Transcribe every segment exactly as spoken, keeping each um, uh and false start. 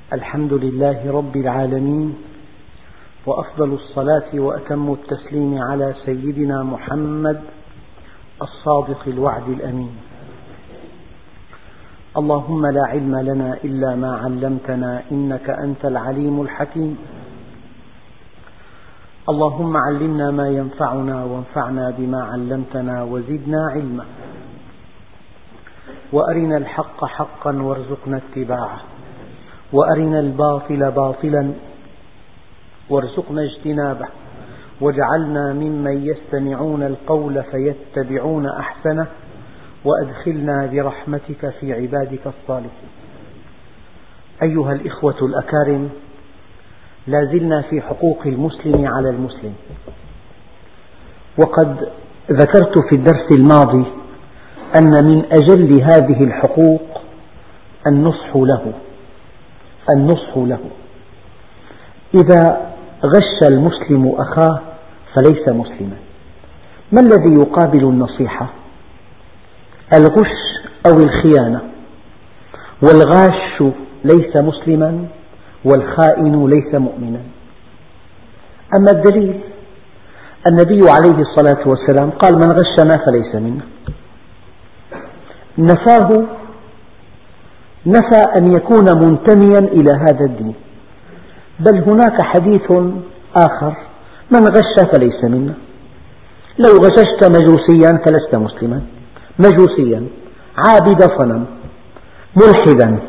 الحمد لله رب العالمين، وأفضل الصلاة وأتم التسليم على سيدنا محمد الصادق الوعد الأمين. اللهم لا علم لنا إلا ما علمتنا إنك أنت العليم الحكيم. اللهم علمنا ما ينفعنا وانفعنا بما علمتنا وزدنا علما، وأرنا الحق حقا وارزقنا اتباعه، وأرنا الباطل باطلا وارزقنا اجتنابه، واجعلنا ممن يستمعون القول فيتبعون أحسنه، وأدخلنا برحمتك في عبادك الصالحين. أيها الإخوة الأكارم، لا زلنا في حقوق المسلم على المسلم، وقد ذكرت في الدرس الماضي أن من أجل هذه الحقوق النصح له النصح له إذا غش المسلم أخاه فليس مسلما. ما الذي يقابل النصيحة؟ الغش أو الخيانة، والغاش ليس مسلما والخائن ليس مؤمنا. أما الدليل، النبي عليه الصلاة والسلام قال: من غشنا فليس منا. نفاه نفى أن يكون منتميا إلى هذا الدين، بل هناك حديث آخر: من غش فليس منا. لو غششت مجوسيا فلست مسلما، مجوسيا عابد صنم ملحدا،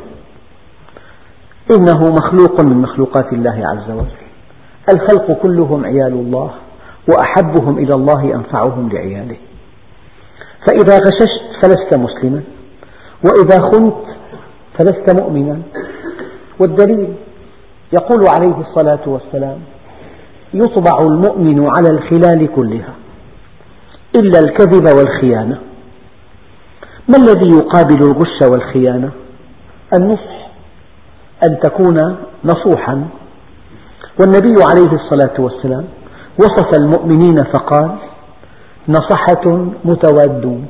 إنه مخلوق من مخلوقات الله عز وجل. الخلق كلهم عيال الله، وأحبهم إلى الله أنفعهم لعياله. فإذا غششت فلست مسلما، وإذا خنت فلست مؤمنا. والدليل، يقول عليه الصلاة والسلام: يطبع المؤمن على الخلال كلها إلا الكذب والخيانة. ما الذي يقابل الغش والخيانة؟ النصح، أن تكون نصوحا. والنبي عليه الصلاة والسلام وصف المؤمنين فقال: نصحة متوادون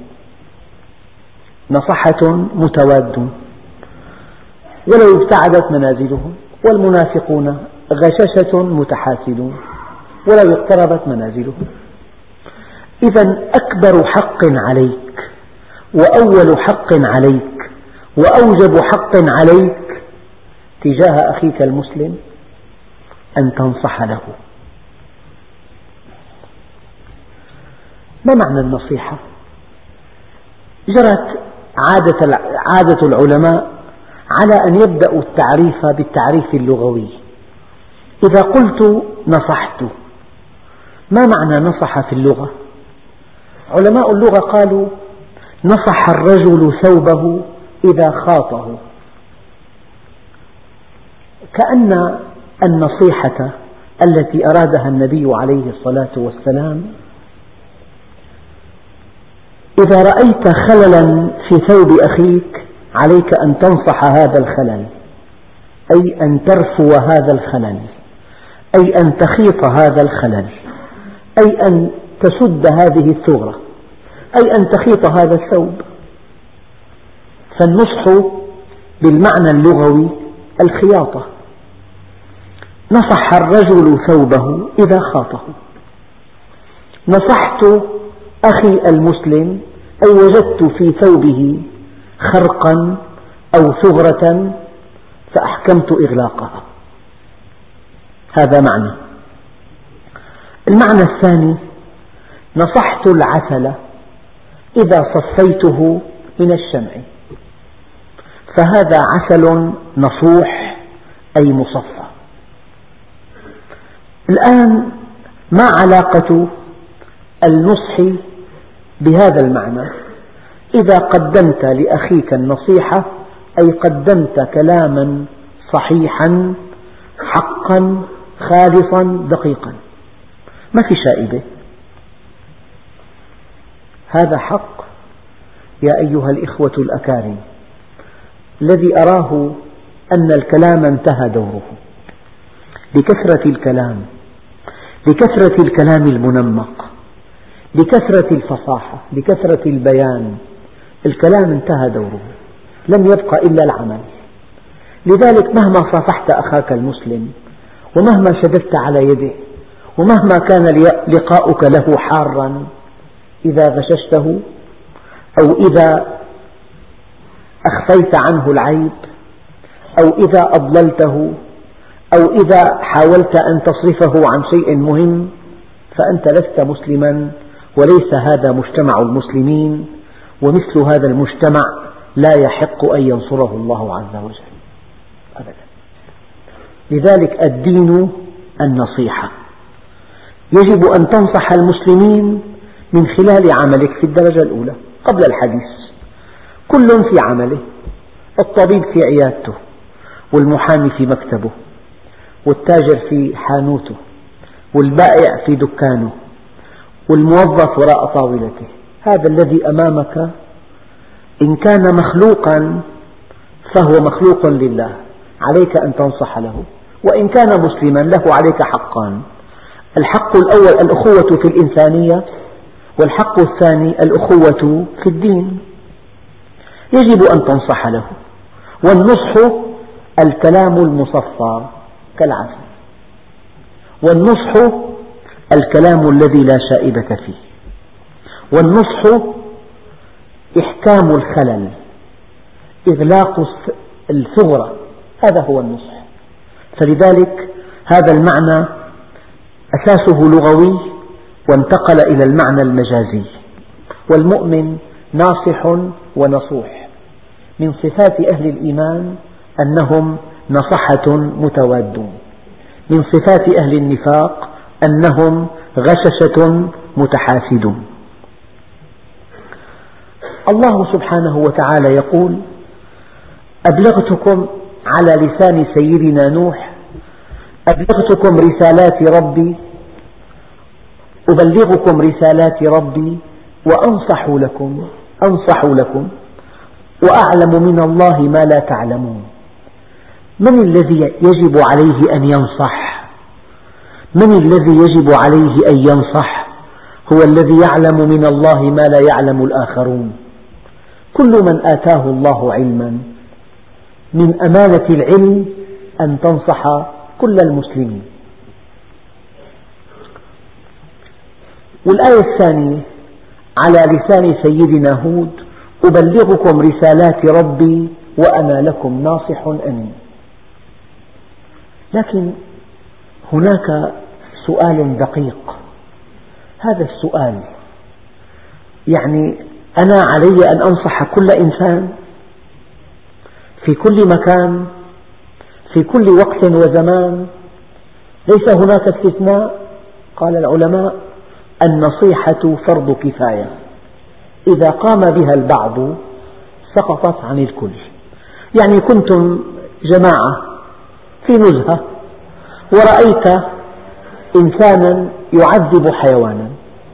نصحة متوادون ولو ابتعدت منازلهم، والمنافقون غششة متحاسدون ولو اقتربت منازلهم. إذا أكبر حق عليك، وأول حق عليك، وأوجب حق عليك تجاه أخيك المسلم أن تنصح له. ما معنى النصيحة؟ جرت عادة عادة العلماء على أن يبدأوا التعريف بالتعريف اللغوي. إذا قلت نصحت، ما معنى نصح في اللغة؟ علماء اللغة قالوا: نصح الرجل ثوبه إذا خاطه. كأن النصيحة التي أرادها النبي عليه الصلاة والسلام: إذا رأيت خللا في ثوب أخيك عليك أن تنصح هذا الخلل، أي أن ترفو هذا الخلل، أي أن تخيط هذا الخلل، أي أن تسد هذه الثغرة، أي أن تخيط هذا الثوب. فالنصح بالمعنى اللغوي الخياطة. نصح الرجل ثوبه إذا خاطه. نصحت أخي المسلم، أي وجدت في ثوبه خرقا أو ثغرة فأحكمت إغلاقها. هذا معنى. المعنى الثاني: نصحت العسل إذا صفيته من الشمع، فهذا عسل نصوح أي مصفى. الآن ما علاقة النصح بهذا المعنى؟ إذا قدمت لأخيك النصيحة أي قدمت كلاما صحيحا حقا خالصا دقيقا، ما في شائبة. هذا حق يا أيها الإخوة الأكارم، الذي أراه أن الكلام انتهى دوره لكثرة الكلام، لكثرة الكلام المنمق، لكثرة الفصاحة، لكثرة البيان. الكلام انتهى دوره، لم يبق إلا العمل. لذلك مهما صافحت أخاك المسلم ومهما شددت على يده ومهما كان لقاؤك له حارا، إذا غششته أو إذا أخفيت عنه العيب أو إذا أضللته أو إذا حاولت أن تصرفه عن شيء مهم فأنت لست مسلما، وليس هذا مجتمع المسلمين، ومثل هذا المجتمع لا يحق أن ينصره الله عز وجل أبدا. لذلك الدين النصيحة، يجب أن تنصح المسلمين من خلال عملك في الدرجة الأولى قبل الحديث. كل في عمله، الطبيب في عيادته، والمحامي في مكتبه، والتاجر في حانوته، والبائع في دكانه، والموظف وراء طاولته. هذا الذي أمامك إن كان مخلوقا فهو مخلوق لله، عليك أن تنصح له، وإن كان مسلما له عليك حقان: الحق الأول الأخوة في الإنسانية، والحق الثاني الأخوة في الدين. يجب أن تنصح له، والنصح الكلام المصفى كالعسل، والنصح الكلام الذي لا شائبة فيه، والنصح إحكام الخلل، إغلاق الثغرة، هذا هو النصح. فلذلك هذا المعنى أساسه لغوي وانتقل إلى المعنى المجازي. والمؤمن ناصح ونصوح، من صفات أهل الإيمان أنهم نصحة متوادون، من صفات أهل النفاق أنهم غششة متحاسدون. الله سبحانه وتعالى يقول: أبلغتكم على لسان سيدنا نوح أبلغتكم رسالات ربي أبلغكم رسالات ربي وأنصح لكم أنصح لكم وأعلم من الله ما لا تعلمون. من الذي يجب عليه أن ينصح؟ من الذي يجب عليه أن ينصح؟ هو الذي يعلم من الله ما لا يعلم الآخرون. كل من آتاه الله علما من أمانة العلم أن تنصح كل المسلمين. والآية الثانية على لسان سيدنا هود: أبلغكم رسالات ربي وأنا لكم ناصح أمين. لكن هناك سؤال دقيق، هذا السؤال يعني أنا علي أن أنصح كل إنسان في كل مكان في كل وقت وزمان؟ ليس هناك استثناء. قال العلماء: النصيحة فرض كفاية، إذا قام بها البعض سقطت عن الكل. يعني كنتم جماعة في نزهة ورأيت إنسانا يعذب حيوانا،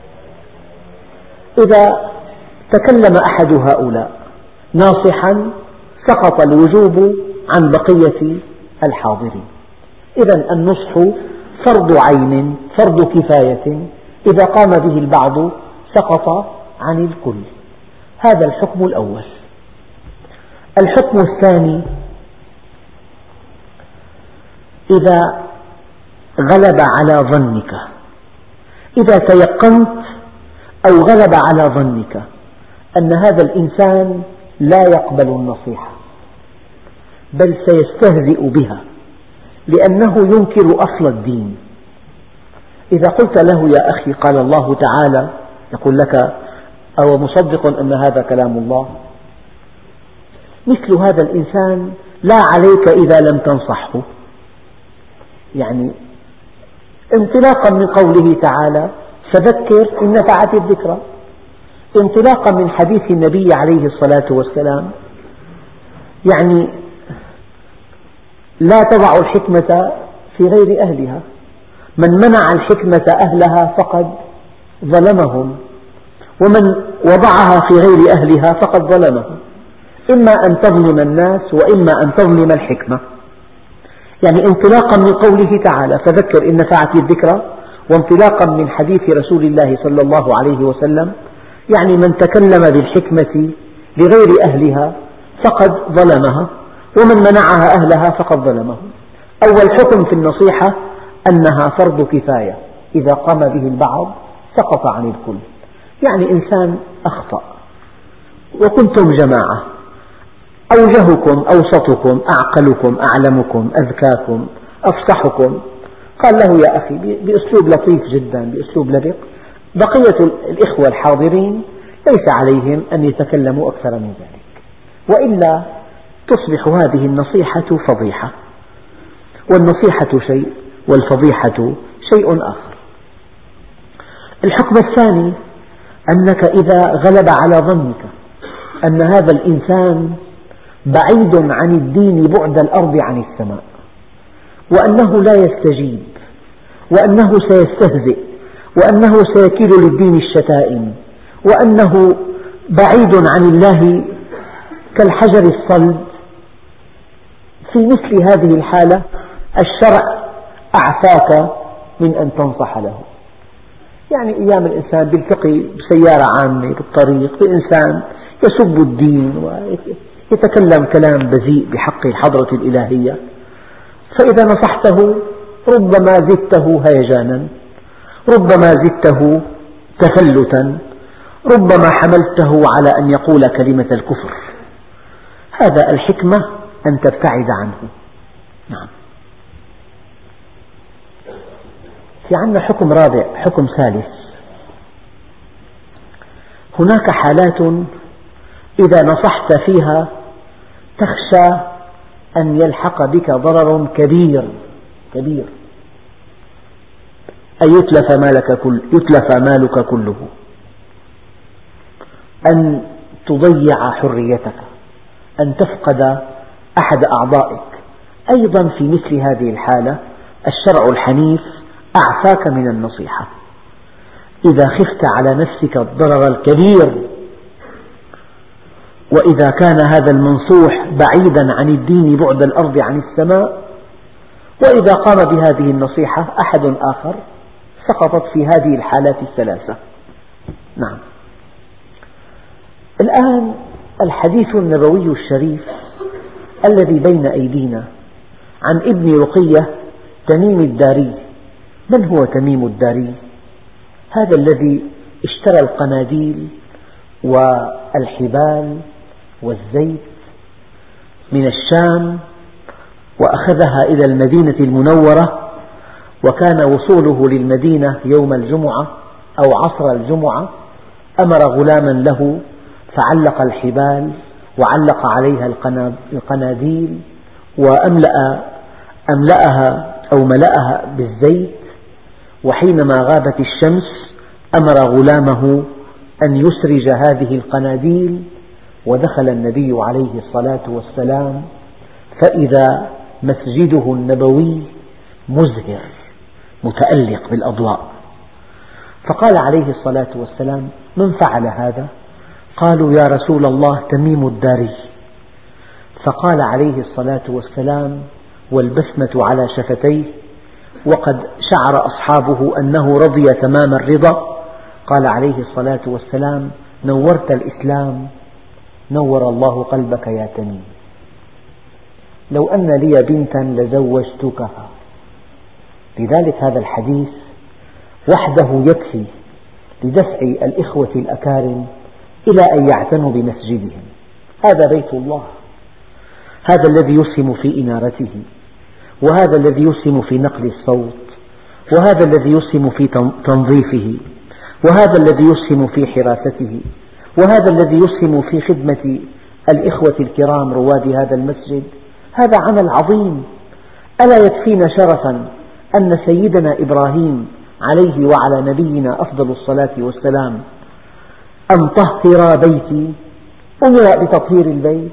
إذا تكلم أحد هؤلاء ناصحا سقط الوجوب عن بقية الحاضرين. إذن النصح فرض عين فرض كفاية، إذا قام به البعض سقط عن الكل. هذا الحكم الأول. الحكم الثاني: إذا غلب على ظنك، إذا تيقنت أو غلب على ظنك أن هذا الإنسان لا يقبل النصيحة بل سيستهزئ بها لأنه ينكر أصل الدين، إذا قلت له: يا أخي قال الله تعالى، يقول لك: أو مصدق أن هذا كلام الله؟ مثل هذا الإنسان لا عليك إذا لم تنصحه. يعني انطلاقا من قوله تعالى: فذكر إن نفعت الذكرى، انطلاقا من حديث النبي عليه الصلاة والسلام، يعني لا تضع الحكمة في غير أهلها، من منع الحكمة أهلها فقد ظلمهم، ومن وضعها في غير أهلها فقد ظلمهم. إما أن تظلم الناس وإما أن تظلم الحكمة. يعني انطلاقا من قوله تعالى: فذكر إن نفعت الذكرى، وانطلاقا من حديث رسول الله صلى الله عليه وسلم، يعني من تكلم بالحكمة لغير أهلها فقد ظلمها، ومن منعها أهلها فقد ظلمه. أول حكم في النصيحة أنها فرض كفاية، إذا قام به البعض سقط عن الكل. يعني إنسان أخطأ وكنتم جماعة، أوجهكم أوسطكم أعقلكم أعلمكم أذكاكم أفصحكم، قال له يا أخي بأسلوب لطيف جدا، بأسلوب لبق، بقية الإخوة الحاضرين ليس عليهم أن يتكلموا أكثر من ذلك، وإلا تصبح هذه النصيحة فضيحة، والنصيحة شيء والفضيحة شيء آخر. الحكم الثاني أنك إذا غلب على ظنك أن هذا الإنسان بعيد عن الدين بعد الأرض عن السماء، وأنه لا يستجيب، وأنه سيستهزئ، وأنه سيكيل للدين الشتائم، وأنه بعيد عن الله كالحجر الصلب، في مثل هذه الحالة الشرع أعفاك من أن تنصح له. يعني أيام الإنسان بيلتقي بسيارة عامة بالطريق بإنسان يسب الدين ويتكلم كلام بذيء بحق الحضرة الإلهية، فإذا نصحته ربما زدته هيجانا، ربما زدته تفلتا، ربما حملته على أن يقول كلمة الكفر. هذا الحكمة أن تبتعد عنه. نعم. في عندنا حكم رابع، حكم ثالث. هناك حالات إذا نصحت فيها تخشى أن يلحق بك ضرر كبير كبير، أن يتلف مالك, كل يتلف مالك كله، أن تضيع حريتك، أن تفقد أحد أعضائك. أيضا في مثل هذه الحالة الشرع الحنيف أعفاك من النصيحة. إذا خفت على نفسك الضرر الكبير، وإذا كان هذا المنصوح بعيدا عن الدين بعد الأرض عن السماء، وإذا قام بهذه النصيحة أحد آخر، سقطت في هذه الحالات الثلاثة. نعم. الآن الحديث النبوي الشريف الذي بين أيدينا عن ابن رقية تميم الداري. من هو تميم الداري؟ هذا الذي اشترى القناديل والحبال والزيت من الشام وأخذها إلى المدينة المنورة، وكان وصوله للمدينة يوم الجمعة أو عصر الجمعة، أمر غلاما له فعلق الحبال وعلق عليها القناديل وأملأ أملأها أو ملأها بالزيت، وحينما غابت الشمس أمر غلامه أن يسرج هذه القناديل، ودخل النبي عليه الصلاة والسلام فإذا مسجده النبوي مزهر متألق بالأضواء، فقال عليه الصلاة والسلام: من فعل هذا؟ قالوا: يا رسول الله تميم الداري. فقال عليه الصلاة والسلام والبسمة على شفتيه وقد شعر أصحابه أنه رضي تمام الرضا، قال عليه الصلاة والسلام: نورت الإسلام، نور الله قلبك يا تميم، لو أن لي بنتا لزوجتكها. لذلك هذا الحديث وحده يكفي لدفع الإخوة الأكارم إلى أن يعتنوا بمسجدهم. هذا بيت الله، هذا الذي يسهم في إنارته، وهذا الذي يسهم في نقل الصوت، وهذا الذي يسهم في تنظيفه، وهذا الذي يسهم في حراسته، وهذا الذي يسهم في خدمة الإخوة الكرام رواد هذا المسجد. هذا عمل عظيم. ألا يكفينا شرفا أن سيدنا إبراهيم عليه وعلى نبينا أفضل الصلاة والسلام أن طهر بيتي، أمر بتطهير البيت.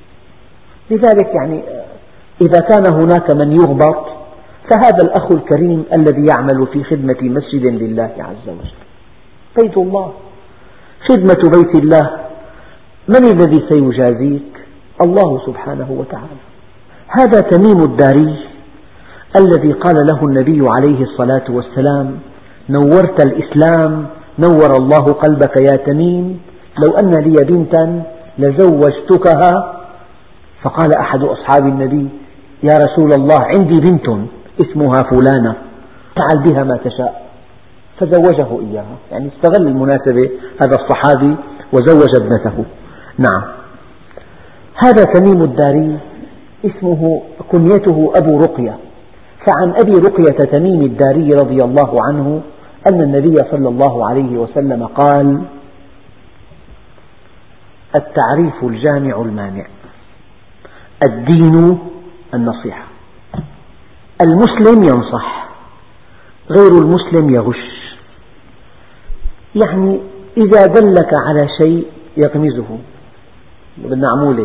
لذلك يعني إذا كان هناك من يغبط فهذا الأخ الكريم الذي يعمل في خدمة مسجد لله عز وجل. بيت الله، خدمة بيت الله، من الذي سيجازيك؟ الله سبحانه وتعالى. هذا تميم الداري الذي قال له النبي عليه الصلاة والسلام: نورت الإسلام، نور الله قلبك يا تميم، لو أن لي بنتا لزوجتكها. فقال أحد أصحاب النبي: يا رسول الله، عندي بنت اسمها فلانة، فعل بها ما تشاء. فزوجه إياها، يعني استغل المناسبة هذا الصحابي وزوج ابنته. نعم، هذا تميم الداري اسمه كنيته أبو رقية. فعن أبي رقية تميم الداري رضي الله عنه أن النبي صلى الله عليه وسلم قال: التعريف الجامع المانع، الدين النصيحة. المسلم ينصح، غير المسلم يغش. يعني إذا دلك على شيء يغمزه، بالنعمولة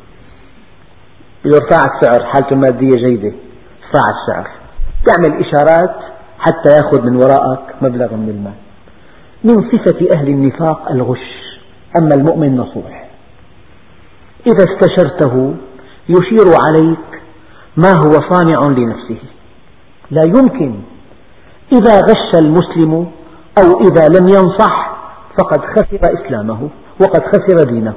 يرفع السعر، حالته المادية جيدة، ارفع السعر، يعمل إشارات حتى يأخذ من وراءك مبلغ من المال. من صفة أهل النفاق الغش. أما المؤمن نصوح، إذا استشرته يشير عليك ما هو صانع لنفسه. لا يمكن إذا غش المسلم أو إذا لم ينصح فقد خسر إسلامه وقد خسر دينه.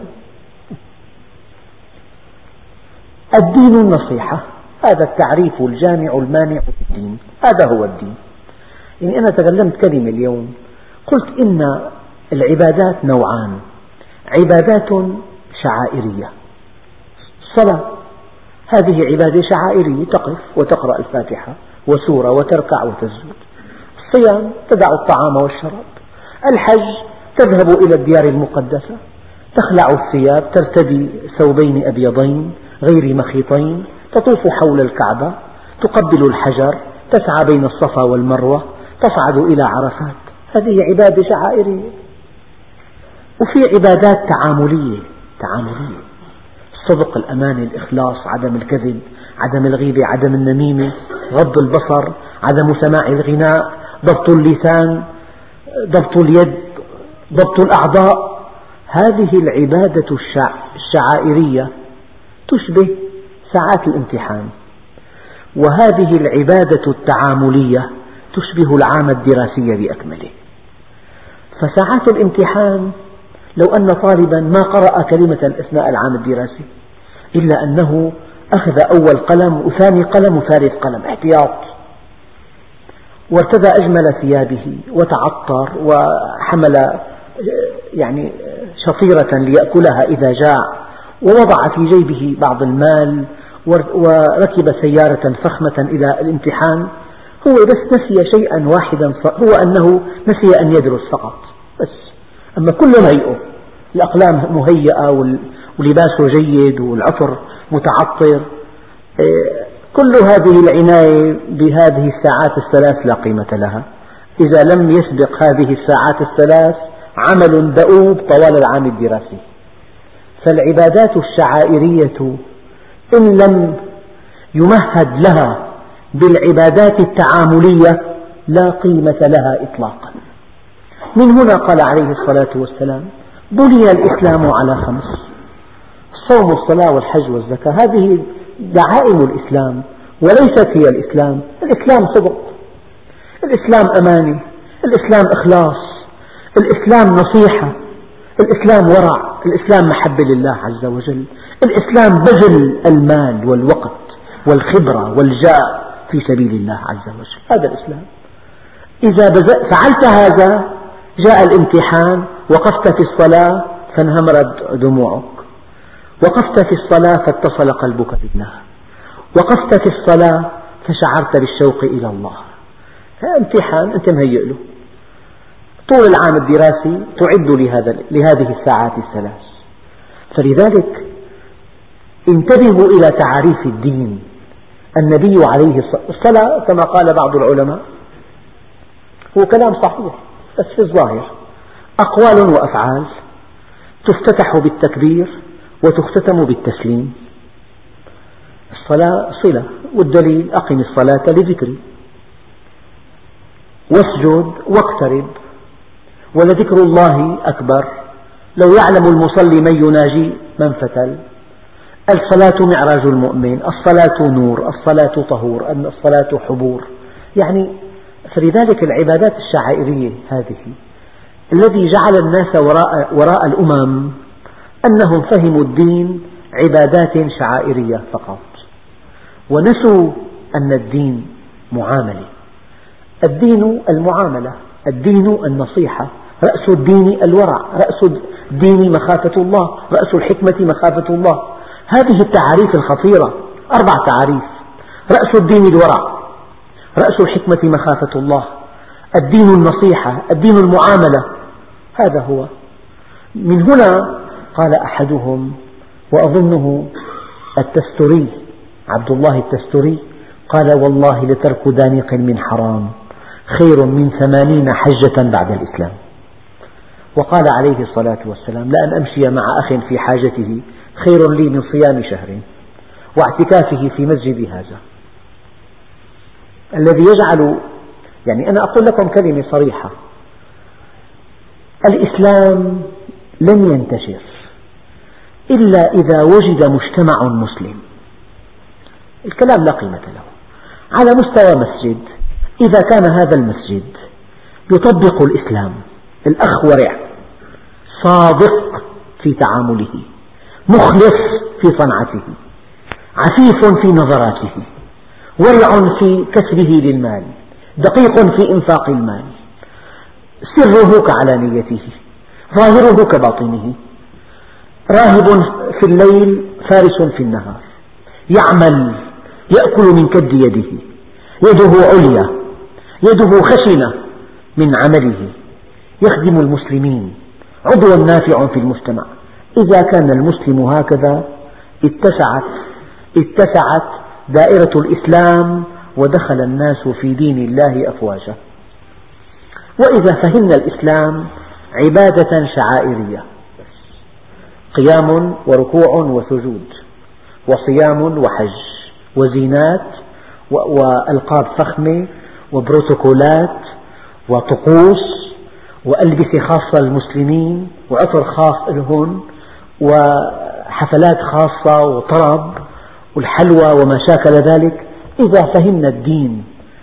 الدين النصيحة، هذا التعريف الجامع المانع للدين، هذا هو الدين. يعني أنا تكلمت كلمة اليوم، قلت إن العبادات نوعان: عبادات شعائرية، الصلاة هذه عبادة شعائرية، تقف وتقرأ الفاتحة وسورة وتركع وتسجد. الصيام تدع الطعام والشراب. الحج تذهب إلى الديار المقدسة، تخلع الثياب، ترتدي ثوبين أبيضين غير مخيطين، تطوف حول الكعبة، تقبل الحجر، تسعى بين الصفا والمروة، تصعد إلى عرفات. هذه عبادة شعائرية. وفي عبادات تعاملية، تعاملية: الصدق، الأمانة، الإخلاص، عدم الكذب، عدم الغيبة، عدم النميمة، غض البصر، عدم سماع الغناء، ضبط اللسان، ضبط اليد، ضبط الأعضاء. هذه العبادة الشعائرية تشبه ساعات الامتحان، وهذه العبادة التعاملية تشبه العام الدراسي بأكمله. فساعات الامتحان لو أن طالبا ما قرأ كلمة أثناء العام الدراسي إلا أنه أخذ أول قلم وثاني قلم وثالث قلم احتياط، وارتدى أجمل ثيابه وتعطر وحمل يعني شطيرة ليأكلها إذا جاع، ووضع في جيبه بعض المال، وركب سيارة فخمة إلى الامتحان، هو بس نسي شيئا واحدا، هو أنه نسي أن يدرس فقط بس. أما كل هيئه، الأقلام مهيئة ولباسه جيد والعطر متعطر، كل هذه العناية بهذه الساعات الثلاث لا قيمة لها إذا لم يسبق هذه الساعات الثلاث عمل دؤوب طوال العام الدراسي. فالعبادات الشعائرية إن لم يمهد لها بالعبادات التعاملية لا قيمة لها إطلاقا. من هنا قال عليه الصلاة والسلام: بني الإسلام على خمس: الصوم والصلاة والحج والزكاة. هذه دعائم الإسلام وليست هي الإسلام. الإسلام صدق، الإسلام أمانة، الإسلام إخلاص، الإسلام نصيحة، الإسلام ورع، الإسلام محبة لله عز وجل، الإسلام بذل المال والوقت والخبرة والجاه في سبيل الله عز وجل. هذا الإسلام. إذا فعلت هذا جاء الامتحان، وقفت في الصلاة فانهمرت دموعك، وقفت في الصلاة فاتصل قلبك بالله، وقفت في الصلاة فشعرت بالشوق إلى الله. هذا امتحان أنت مهيئ له. طول العام الدراسي تعد لهذا لهذه الساعات الثلاث. فلذلك انتبهوا إلى تعريف الدين. النبي عليه الصلاة كما قال بعض العلماء هو كلام صحيح بس في الظاهر، أقوال وأفعال تفتتح بالتكبير وتختتم بالتسليم. الصلاة صلة، والدليل: أقم الصلاة لذكري، واسجد واقترب، ولذكر الله أكبر، لو يعلم المصلي من يناجي من فتل. الصلاة معراج المؤمن، الصلاة نور، الصلاة طهور، الصلاة حبور. يعني فلذلك العبادات الشعائرية هذه الذي جعل الناس وراء, وراء الأمم أنهم فهموا الدين عبادات شعائرية فقط، ونسوا أن الدين معاملة. الدين المعاملة، الدين النصيحة، رأس الدين الورع، رأس الدين مخافة الله، رأس الحكمة مخافة الله. هذه التعاريف الخطيرة، أربع تعاريف: رأس الدين الورع، رأس الحكمة مخافة الله، الدين النصيحة، الدين المعاملة. هذا هو. من هنا قال أحدهم، وأظنه التستري، عبد الله التستري، قال: والله لترك دانق من حرام خير من ثمانين حجة بعد الإسلام. وقال عليه الصلاة والسلام: لأن أمشي مع أخ في حاجته خير لي من صيام شهر واعتكافه في مسجد هذا. الذي يجعل، يعني أنا أقول لكم كلمة صريحة: الإسلام لن ينتشر إلا إذا وجد مجتمع مسلم. الكلام لا قيمة له. على مستوى مسجد، إذا كان هذا المسجد يطبق الإسلام، الأخ ورع، صادق في تعامله، مخلص في صنعته، عفيف في نظراته، ورع في كسبه للمال، دقيق في إنفاق المال، سره كعلانيته، ظاهره كباطنه، راهب في الليل فارس في النهار، يعمل، يأكل من كد يده، يده عليا، يده خشنة من عمله، يخدم المسلمين، عضو نافع في المجتمع. إذا كان المسلم هكذا اتسعت اتسعت دائرة الإسلام ودخل الناس في دين الله أفواجا. وإذا فهمنا الإسلام عبادة شعائرية، قيام وركوع وسجود وصيام وحج وزينات وألقاب فخمة وبروتوكولات وطقوس وألبسة خاصة للمسلمين وعطر خاص لهم وحفلات خاصة وطرب والحلوى وما شاكل ذلك. إذا فهمنا الدين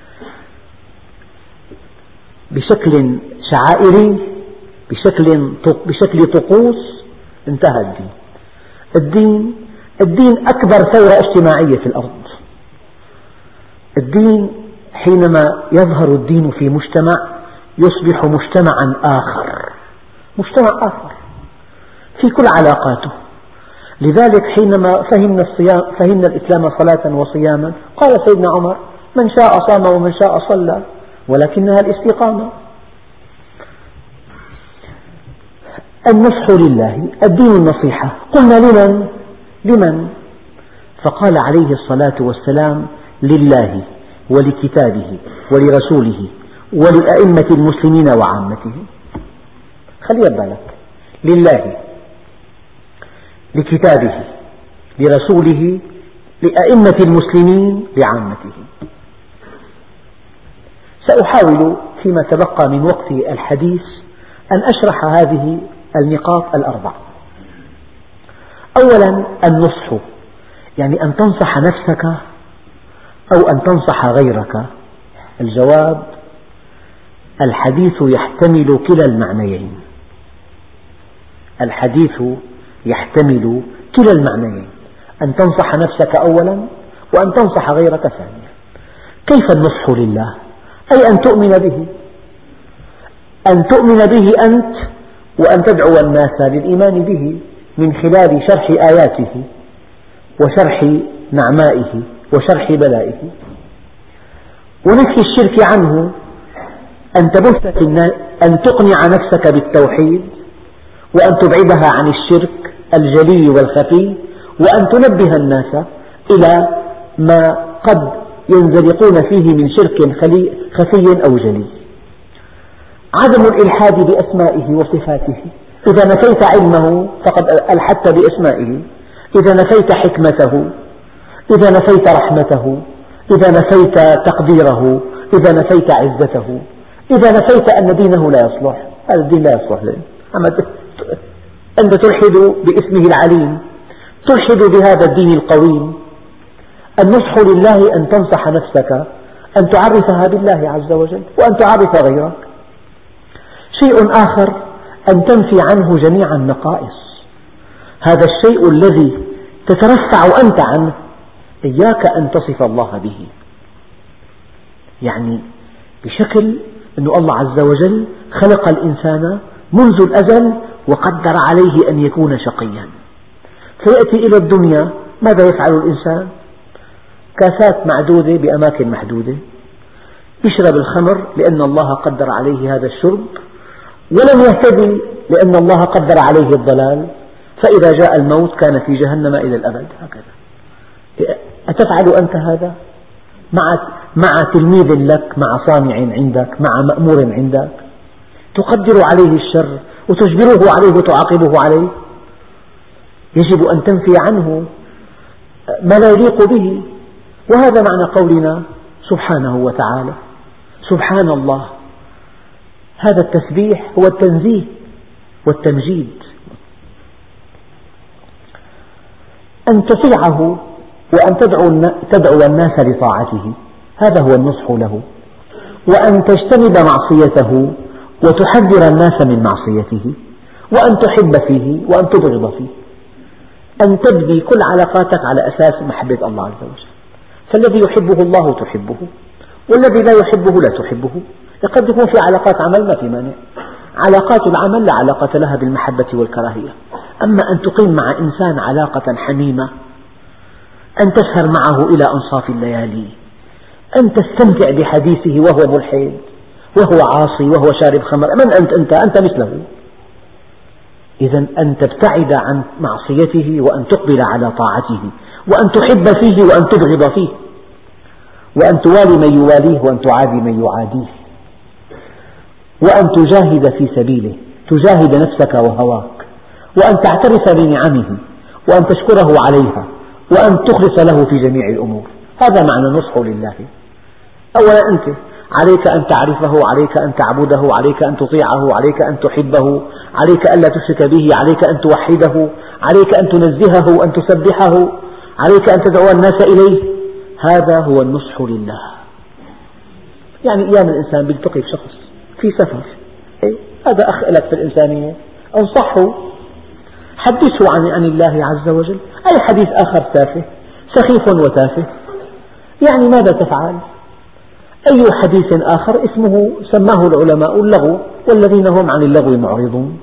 بشكل شعائري، بشكل بشكل طقوس، انتهى الدين. الدين الدين أكبر ثورة اجتماعية في الأرض. الدين حينما يظهر الدين في مجتمع يصبح مجتمعا آخر، مجتمع آخر في كل علاقاته. لذلك حينما فهمنا الصيام، فهمنا الإسلام صلاة وصياما، قال سيدنا عمر: من شاء صام ومن شاء صلى ولكنها الاستقامة. النصح لله، الدين النصيحة. قلنا لمن؟ لمن؟ فقال عليه الصلاة والسلام: لله ولكتابه ولرسوله ولأئمة المسلمين وعامتهم. خليها ببالك: لله، لكتابه، لرسوله، لأئمة المسلمين، لعامتهم. سأحاول فيما تبقى من وقت الحديث أن أشرح هذه النقاط الأربع. أولا، النصح، يعني أن تنصح نفسك أو أن تنصح غيرك. الجواب: الحديث يحتمل كلا المعنيين. الحديث يحتمل كلا المعنيين، أن تنصح نفسك أولا وأن تنصح غيرك ثانيا. كيف النصح لله؟ أي أن تؤمن به، أن تؤمن به أنت وأن تدعو الناس للإيمان به من خلال شرح آياته وشرح نعمائه وشرح بلائه، ونفي الشرك عنه، أن تبث في الناس، أن تقنع نفسك بالتوحيد وأن تبعدها عن الشرك الجلي والخفي، وأن تنبه الناس إلى ما قد ينزلقون فيه من شرك خفي أو جلي. عدم الإلحاد بأسمائه وصفاته، إذا نفيت علمه فقد ألحدت بأسمائه، إذا نفيت حكمته، إذا نفيت رحمته، إذا نفيت تقديره، إذا نفيت عزته، إذا نفيت أن دينه لا يصلح. هذا الدين لا يصلح له. أنت تلحد باسمه العليم، تلحد بهذا الدين القويم. النصح لله أن تنصح نفسك، أن تعرفها بالله عز وجل وأن تعرف غيرك. شيء آخر، أن تنفي عنه جميع النقائص. هذا الشيء الذي تترفع أنت عنه، إياك أن تصف الله به. يعني بشكل أن الله عز وجل خلق الإنسان منذ الأزل وقدر عليه أن يكون شقيا، فيأتي إلى الدنيا ماذا يفعل الإنسان؟ كاسات معدودة بأماكن محدودة، يشرب الخمر لأن الله قدر عليه هذا الشرب، ولم يهتدي لأن الله قدر عليه الضلال، فإذا جاء الموت كان في جهنم إلى الأبد. هكذا أتفعل أنت هذا مع مع تلميذ لك، مع صانع عندك، مع مأمور عندك، تقدر عليه الشر وتجبره عليه وتعاقبه عليه؟ يجب أن تنفي عنه ما لا يليق به، وهذا معنى قولنا سبحانه وتعالى. سبحان الله، هذا التسبيح هو التنزيه والتمجيد. أن تطيعه وأن تدعو الناس لطاعته، هذا هو النصح له، وأن تجتنب معصيته وتحذر الناس من معصيته، وأن تحب فيه وأن تبغض فيه، أن تبني كل علاقاتك على أساس محبة الله عز وجل، فالذي يحبه الله تحبه، والذي لا يحبه لا تحبه. قد يكون في علاقات عمل ما في مانع، علاقات العمل لا علاقة لها بالمحبة والكراهية، أما أن تقيم مع إنسان علاقة حميمة، أن تسهر معه إلى أنصاف الليالي، أن تستمتع بحديثه وهو ملحد وهو عاصي وهو شارب خمر، من أنت؟ أنت أنت مثله. إذا أن تبتعد عن معصيته وأن تقبل على طاعته، وأن تحب فيه وأن تبغض فيه، وأن توالي من يواليه وأن تعادي من يعاديه، وأن تجاهد في سبيله، تجاهد نفسك وهواك، وأن تعترف بنعمه وأن تشكره عليها، وأن تخلص له في جميع الأمور. هذا معنى النصح لله. أولا أنت عليك أن تعرفه، عليك أن تعبده، عليك أن تطيعه، عليك أن تحبه، عليك ألا تشرك به، عليك أن توحده، عليك أن تنزهه وأن تسبحه، عليك أن تدعو الناس إليه. هذا هو النصح لله. يعني أيام الإنسان بيلتقي بشخص في سفر، إيه؟ هذا أخ لك في الإنسانية، أنصحه، حدثه عن عن الله عز وجل. أي حديث آخر تافه، سخيف وتافه، يعني ماذا تفعل؟ أي حديث آخر اسمه سماه العلماء اللغو، والذين هم عن اللغو معرضون.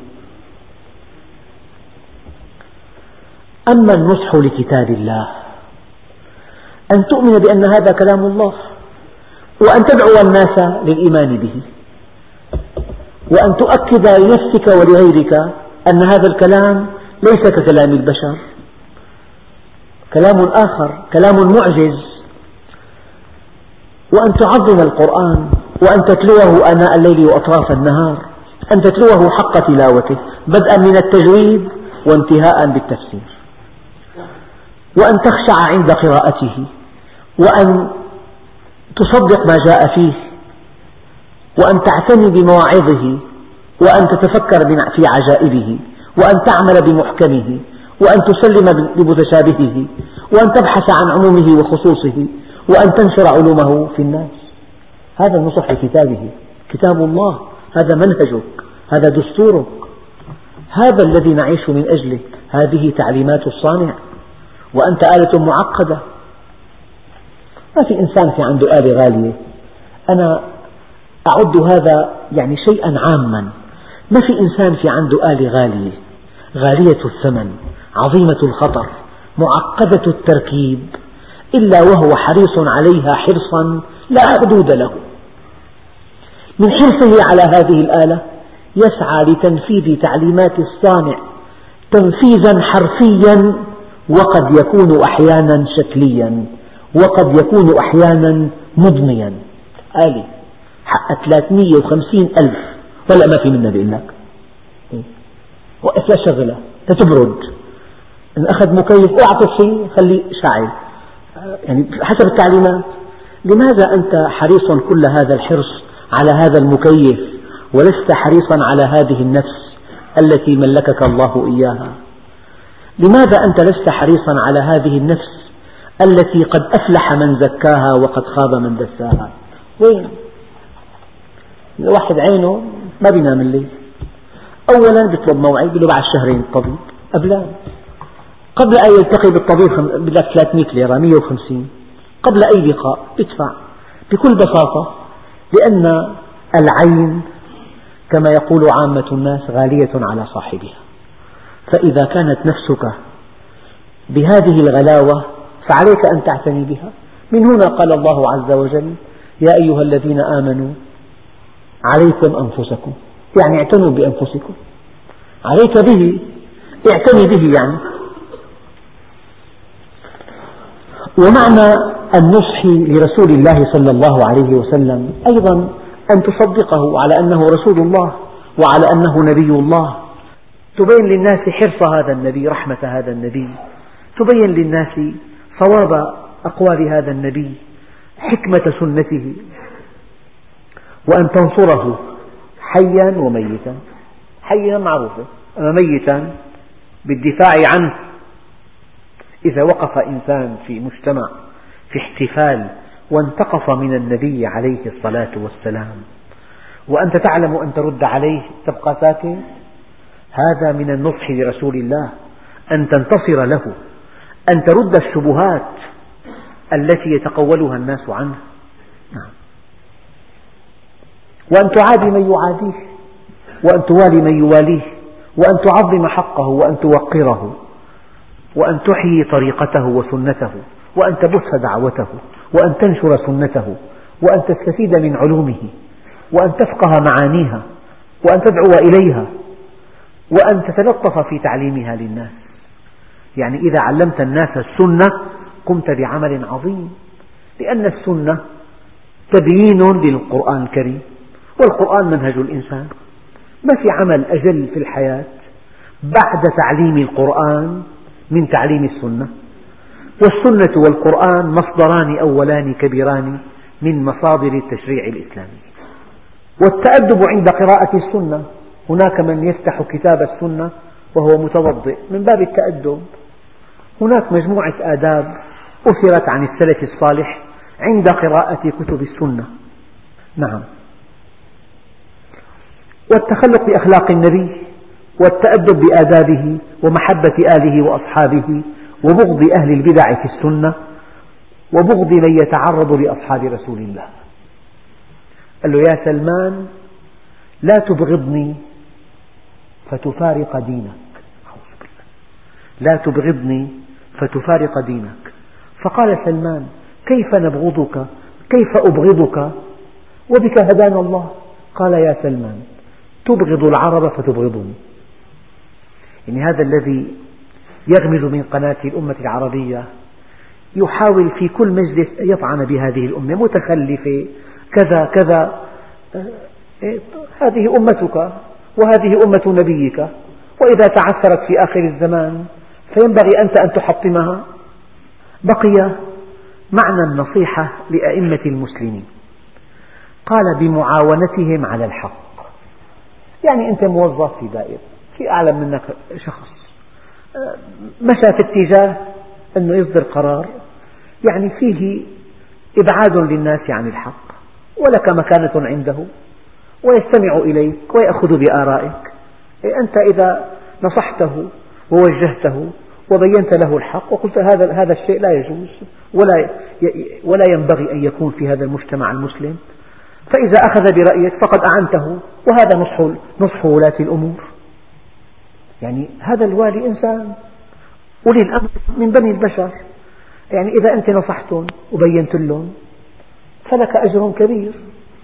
أما النصح لكتاب الله، أن تؤمن بأن هذا كلام الله، وأن تدعو الناس للإيمان به، وأن تؤكد لنفسك ولغيرك أن هذا الكلام ليس ككلام البشر، كلام آخر، كلام معجز، وأن تعظم القرآن وأن تتلوه آناء الليل وأطراف النهار، أن تتلوه حق تلاوته بدءا من التجويد وانتهاء بالتفسير، وأن تخشع عند قراءته، وأن تصدق ما جاء فيه، وأن تعتني بمواعظه، وأن تتفكر في عجائبه، وأن تعمل بمحكمه، وأن تسلم بمتشابهه، وأن تبحث عن عمومه وخصوصه، وأن تنشر علومه في الناس. هذا النصح لكتابه، كتاب الله، هذا منهجك، هذا دستورك، هذا الذي نعيش من أجله، هذه تعليمات الصانع، وأنت آلة معقدة. ما في إنسان في عنده آلة غالية، أنا أعد هذا يعني شيئا عاما، ما في إنسان في عنده آلة غالية، غالية الثمن، عظيمة الخطر، معقدة التركيب، إلا وهو حريص عليها حرصا لا حدود له. من حرصه على هذه الآلة يسعى لتنفيذ تعليمات الصانع تنفيذا حرفيا، وقد يكون أحيانا شكليا، وقد يكون أحيانا مضنيا. آلة حق ثلاثمئة وخمسين ألف ولا ما في منها بيقول لك وقف لا شغلة تتبرد، إن أخذ مكيف أعطف شيء خليه شاعل، يعني حسب التعليمات. لماذا أنت حريص كل هذا الحرص على هذا المكيف ولست حريصا على هذه النفس التي ملكك الله إياها؟ لماذا أنت لست حريصا على هذه النفس التي قد أفلح من زكاها وقد خاب من دساها؟ وين؟ الواحد عينه ما بينام الليل، أولا بيطلب موعد، بيقول له بعد شهرين الطبيب، قبلان قبل أن يلتقي بالطبيب بدك ثلاثمئة ليرة مئة وخمسين، قبل أي لقاء ادفع بكل بساطة، لأن العين كما يقول عامة الناس غالية على صاحبها، فإذا كانت نفسك بهذه الغلاوة فعليك أن تعتني بها. من هنا قال الله عز وجل: يا أيها الذين آمنوا عليكم أنفسكم، يعني اعتنوا بأنفسكم، عليك به، اعتني به يعني. ومعنى النصح لرسول الله صلى الله عليه وسلم أيضا أن تصدقه على أنه رسول الله وعلى أنه نبي الله، تبين للناس حرص هذا النبي، رحمة هذا النبي، تبين للناس صواب أقوال هذا النبي، حكمة سنته، وأن تنصره حيا وميتا. حيا معروفة، أما ميتا بالدفاع عنه. إذا وقف إنسان في مجتمع في احتفال وانتقص من النبي عليه الصلاة والسلام وأنت تعلم أن ترد عليه تبقى ساكت، هذا من النصح لرسول الله، أن تنتصر له، أن ترد الشبهات التي يتقولها الناس عنه، وأن تعادي من يعاديه، وأن توالي من يواليه، وأن تعظم حقه، وأن توقره، وأن تحيي طريقته وسنته، وأن تبث دعوته، وأن تنشر سنته، وأن تستفيد من علومه، وأن تفقه معانيها، وأن تدعو إليها، وأن تتلطف في تعليمها للناس. يعني إذا علمت الناس السنة قمت بعمل عظيم، لأن السنة تبيين للقرآن الكريم، والقرآن منهج الإنسان. ما في عمل أجل في الحياة بعد تعليم القرآن من تعليم السنة، والسنة والقرآن مصدران أولان كبيران من مصادر التشريع الإسلامي. والتأدب عند قراءة السنة، هناك من يفتح كتاب السنة وهو متوضئ من باب التأدب. هناك مجموعة آداب أثرت عن السلف الصالح عند قراءة كتب السنة. نعم. والتخلق بأخلاق النبي، والتأدب بآدابه، ومحبة آله وأصحابه، وبغض أهل البدع في السنة، وبغض من يتعرض لأصحاب رسول الله. قال له: يا سلمان، لا تبغضني فتفارق دينك، لا تبغضني فتفارق دينك. فقال سلمان: كيف نبغضك، كيف أبغضك وبك هدانا الله؟ قال: يا سلمان، تبغض العرب فتبغضني. يعني هذا الذي يغمز من قناة الأمة العربية يحاول في كل مجلس أن يطعن بهذه الأمة، متخلفة كذا كذا، هذه أمتك وهذه أمة نبيك، وإذا تعثرت في آخر الزمان فينبغي أنت أن تحطمها. بقي معنى النصيحة لأئمة المسلمين، قال: بمعاونتهم على الحق. يعني أنت موظف في دائرة، في أعلم منك شخص مشى في اتجاه أنه يصدر قرار يعني فيه إبعاد للناس عن الحق، ولك مكانة عنده ويستمع إليك ويأخذ بآرائك. أنت إذا نصحته ووجهته وبينت له الحق وقلت هذا هذا الشيء لا يجوز ولا ولا ينبغي أن يكون في هذا المجتمع المسلم، فإذا أخذ برأيك فقد أعنته، وهذا نصح نصح ولاة الأمور. يعني هذا الوالي إنسان، أولي الأمر من بني البشر، يعني إذا أنت نصحتهم وبينت لهم فلك أجر كبير.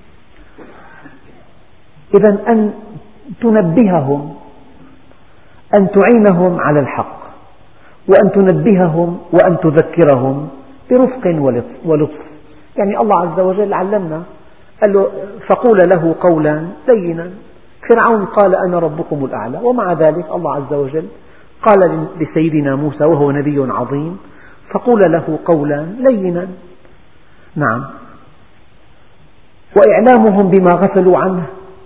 إذا أن تنبههم، أن تعينهم على الحق، وأن تنبههم وأن تذكرهم برفق ولطف. يعني الله عز وجل علمنا، قال له: فقول له قولا لينا. فرعون قال: أنا ربكم الأعلى، ومع ذلك الله عز وجل قال لسيدنا موسى وهو نبي عظيم: فقول له قولا لينا. نعم. وإعلامهم بما غفلوا عنه،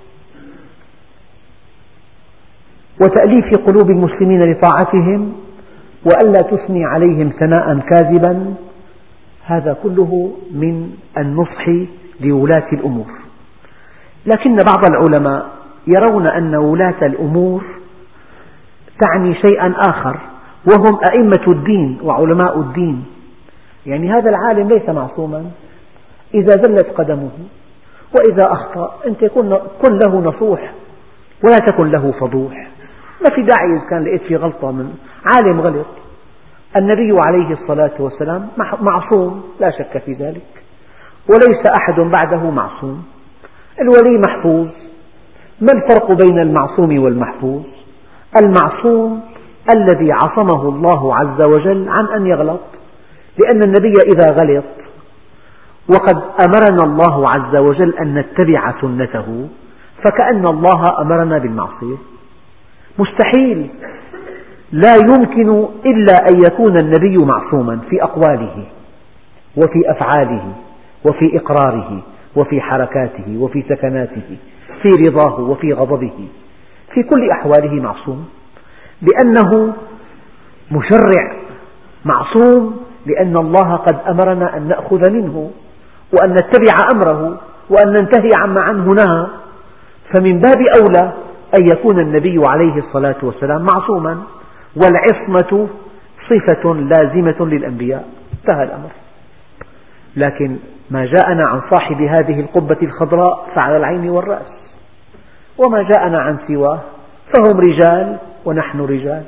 وتأليف قلوب المسلمين لطاعتهم، وألا تثني عليهم ثناء كاذبا. هذا كله من النصح لولاة الأمور. لكن بعض العلماء يرون أن ولاة الأمور تعني شيئا آخر، وهم أئمة الدين وعلماء الدين. يعني هذا العالم ليس معصوما، إذا زلت قدمه وإذا أخطأ أنت كن له نصوح ولا تكن له فضوح. ما في داعي إذا كان لقيت في غلطة من عالم غلط. النبي عليه الصلاة والسلام معصوم لا شك في ذلك، وليس أحد بعده معصوم. الولي محفوظ. ما الفرق بين المعصوم والمحفوظ؟ المعصوم الذي عصمه الله عز وجل عن أن يغلط، لأن النبي إذا غلط وقد أمرنا الله عز وجل أن نتبع سنته فكأن الله أمرنا بالمعصية. مستحيل، لا يمكن إلا أن يكون النبي معصوما في أقواله وفي أفعاله وفي إقراره وفي حركاته وفي سكناته، في رضاه وفي غضبه، في كل أحواله معصوم، لأنه مشرع. معصوم لأن الله قد أمرنا أن نأخذ منه وأن نتبع أمره وأن ننتهي عما عنه نهى، فمن باب أولى أن يكون النبي عليه الصلاة والسلام معصوما، والعصمة صفة لازمة للأنبياء، انتهى الأمر. لكن ما جاءنا عن صاحب هذه القبة الخضراء فعلى العين والرأس، وما جاءنا عن سواه فهم رجال ونحن رجال.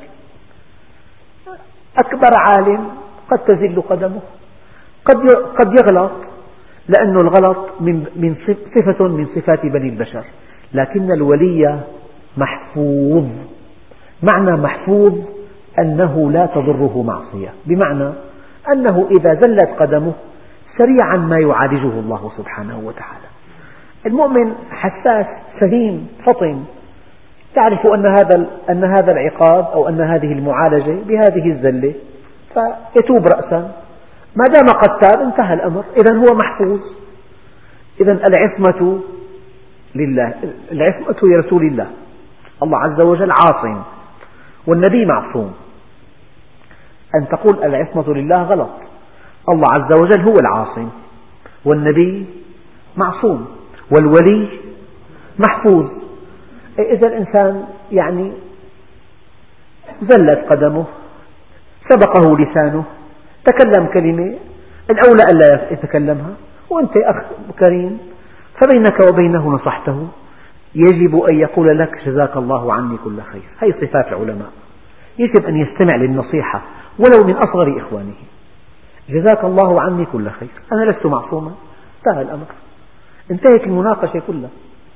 أكبر عالم قد تزل قدمه، قد يغلط، لأن الغلط من صفة من صفات بني البشر، لكن الولي محفوظ. معنى محفوظ أنه لا تضره معصية، بمعنى أنه إذا زلت قدمه سريعا ما يعالجه الله سبحانه وتعالى. المؤمن حساس فهيم فطن، تعرف أن هذا أن هذا العقاب أو أن هذه المعالجة بهذه الزلة، فيتوب رأسا. ما دام قد تاب انتهى الأمر، إذن هو محفوظ. إذن العصمة لله، العصمة لرسول الله، الله عز وجل عاصم والنبي معصوم. أن تقول العصمة لله غلط، الله عز وجل هو العاصم والنبي معصوم والولي محفوظ. إذا الإنسان يعني زلت قدمه، سبقه لسانه، تكلم كلمة الأولى ألا يتكلمها، وأنت أخ كريم فبينك وبينه نصحته، يجب أن يقول لك جزاك الله عني كل خير. هذه صفات العلماء، يجب أن يستمع للنصيحة ولو من أصغر إخوانه. جزاك الله عني كل خير، أنا لست معصوما، انتهى الأمر، انتهت المناقشة كلها.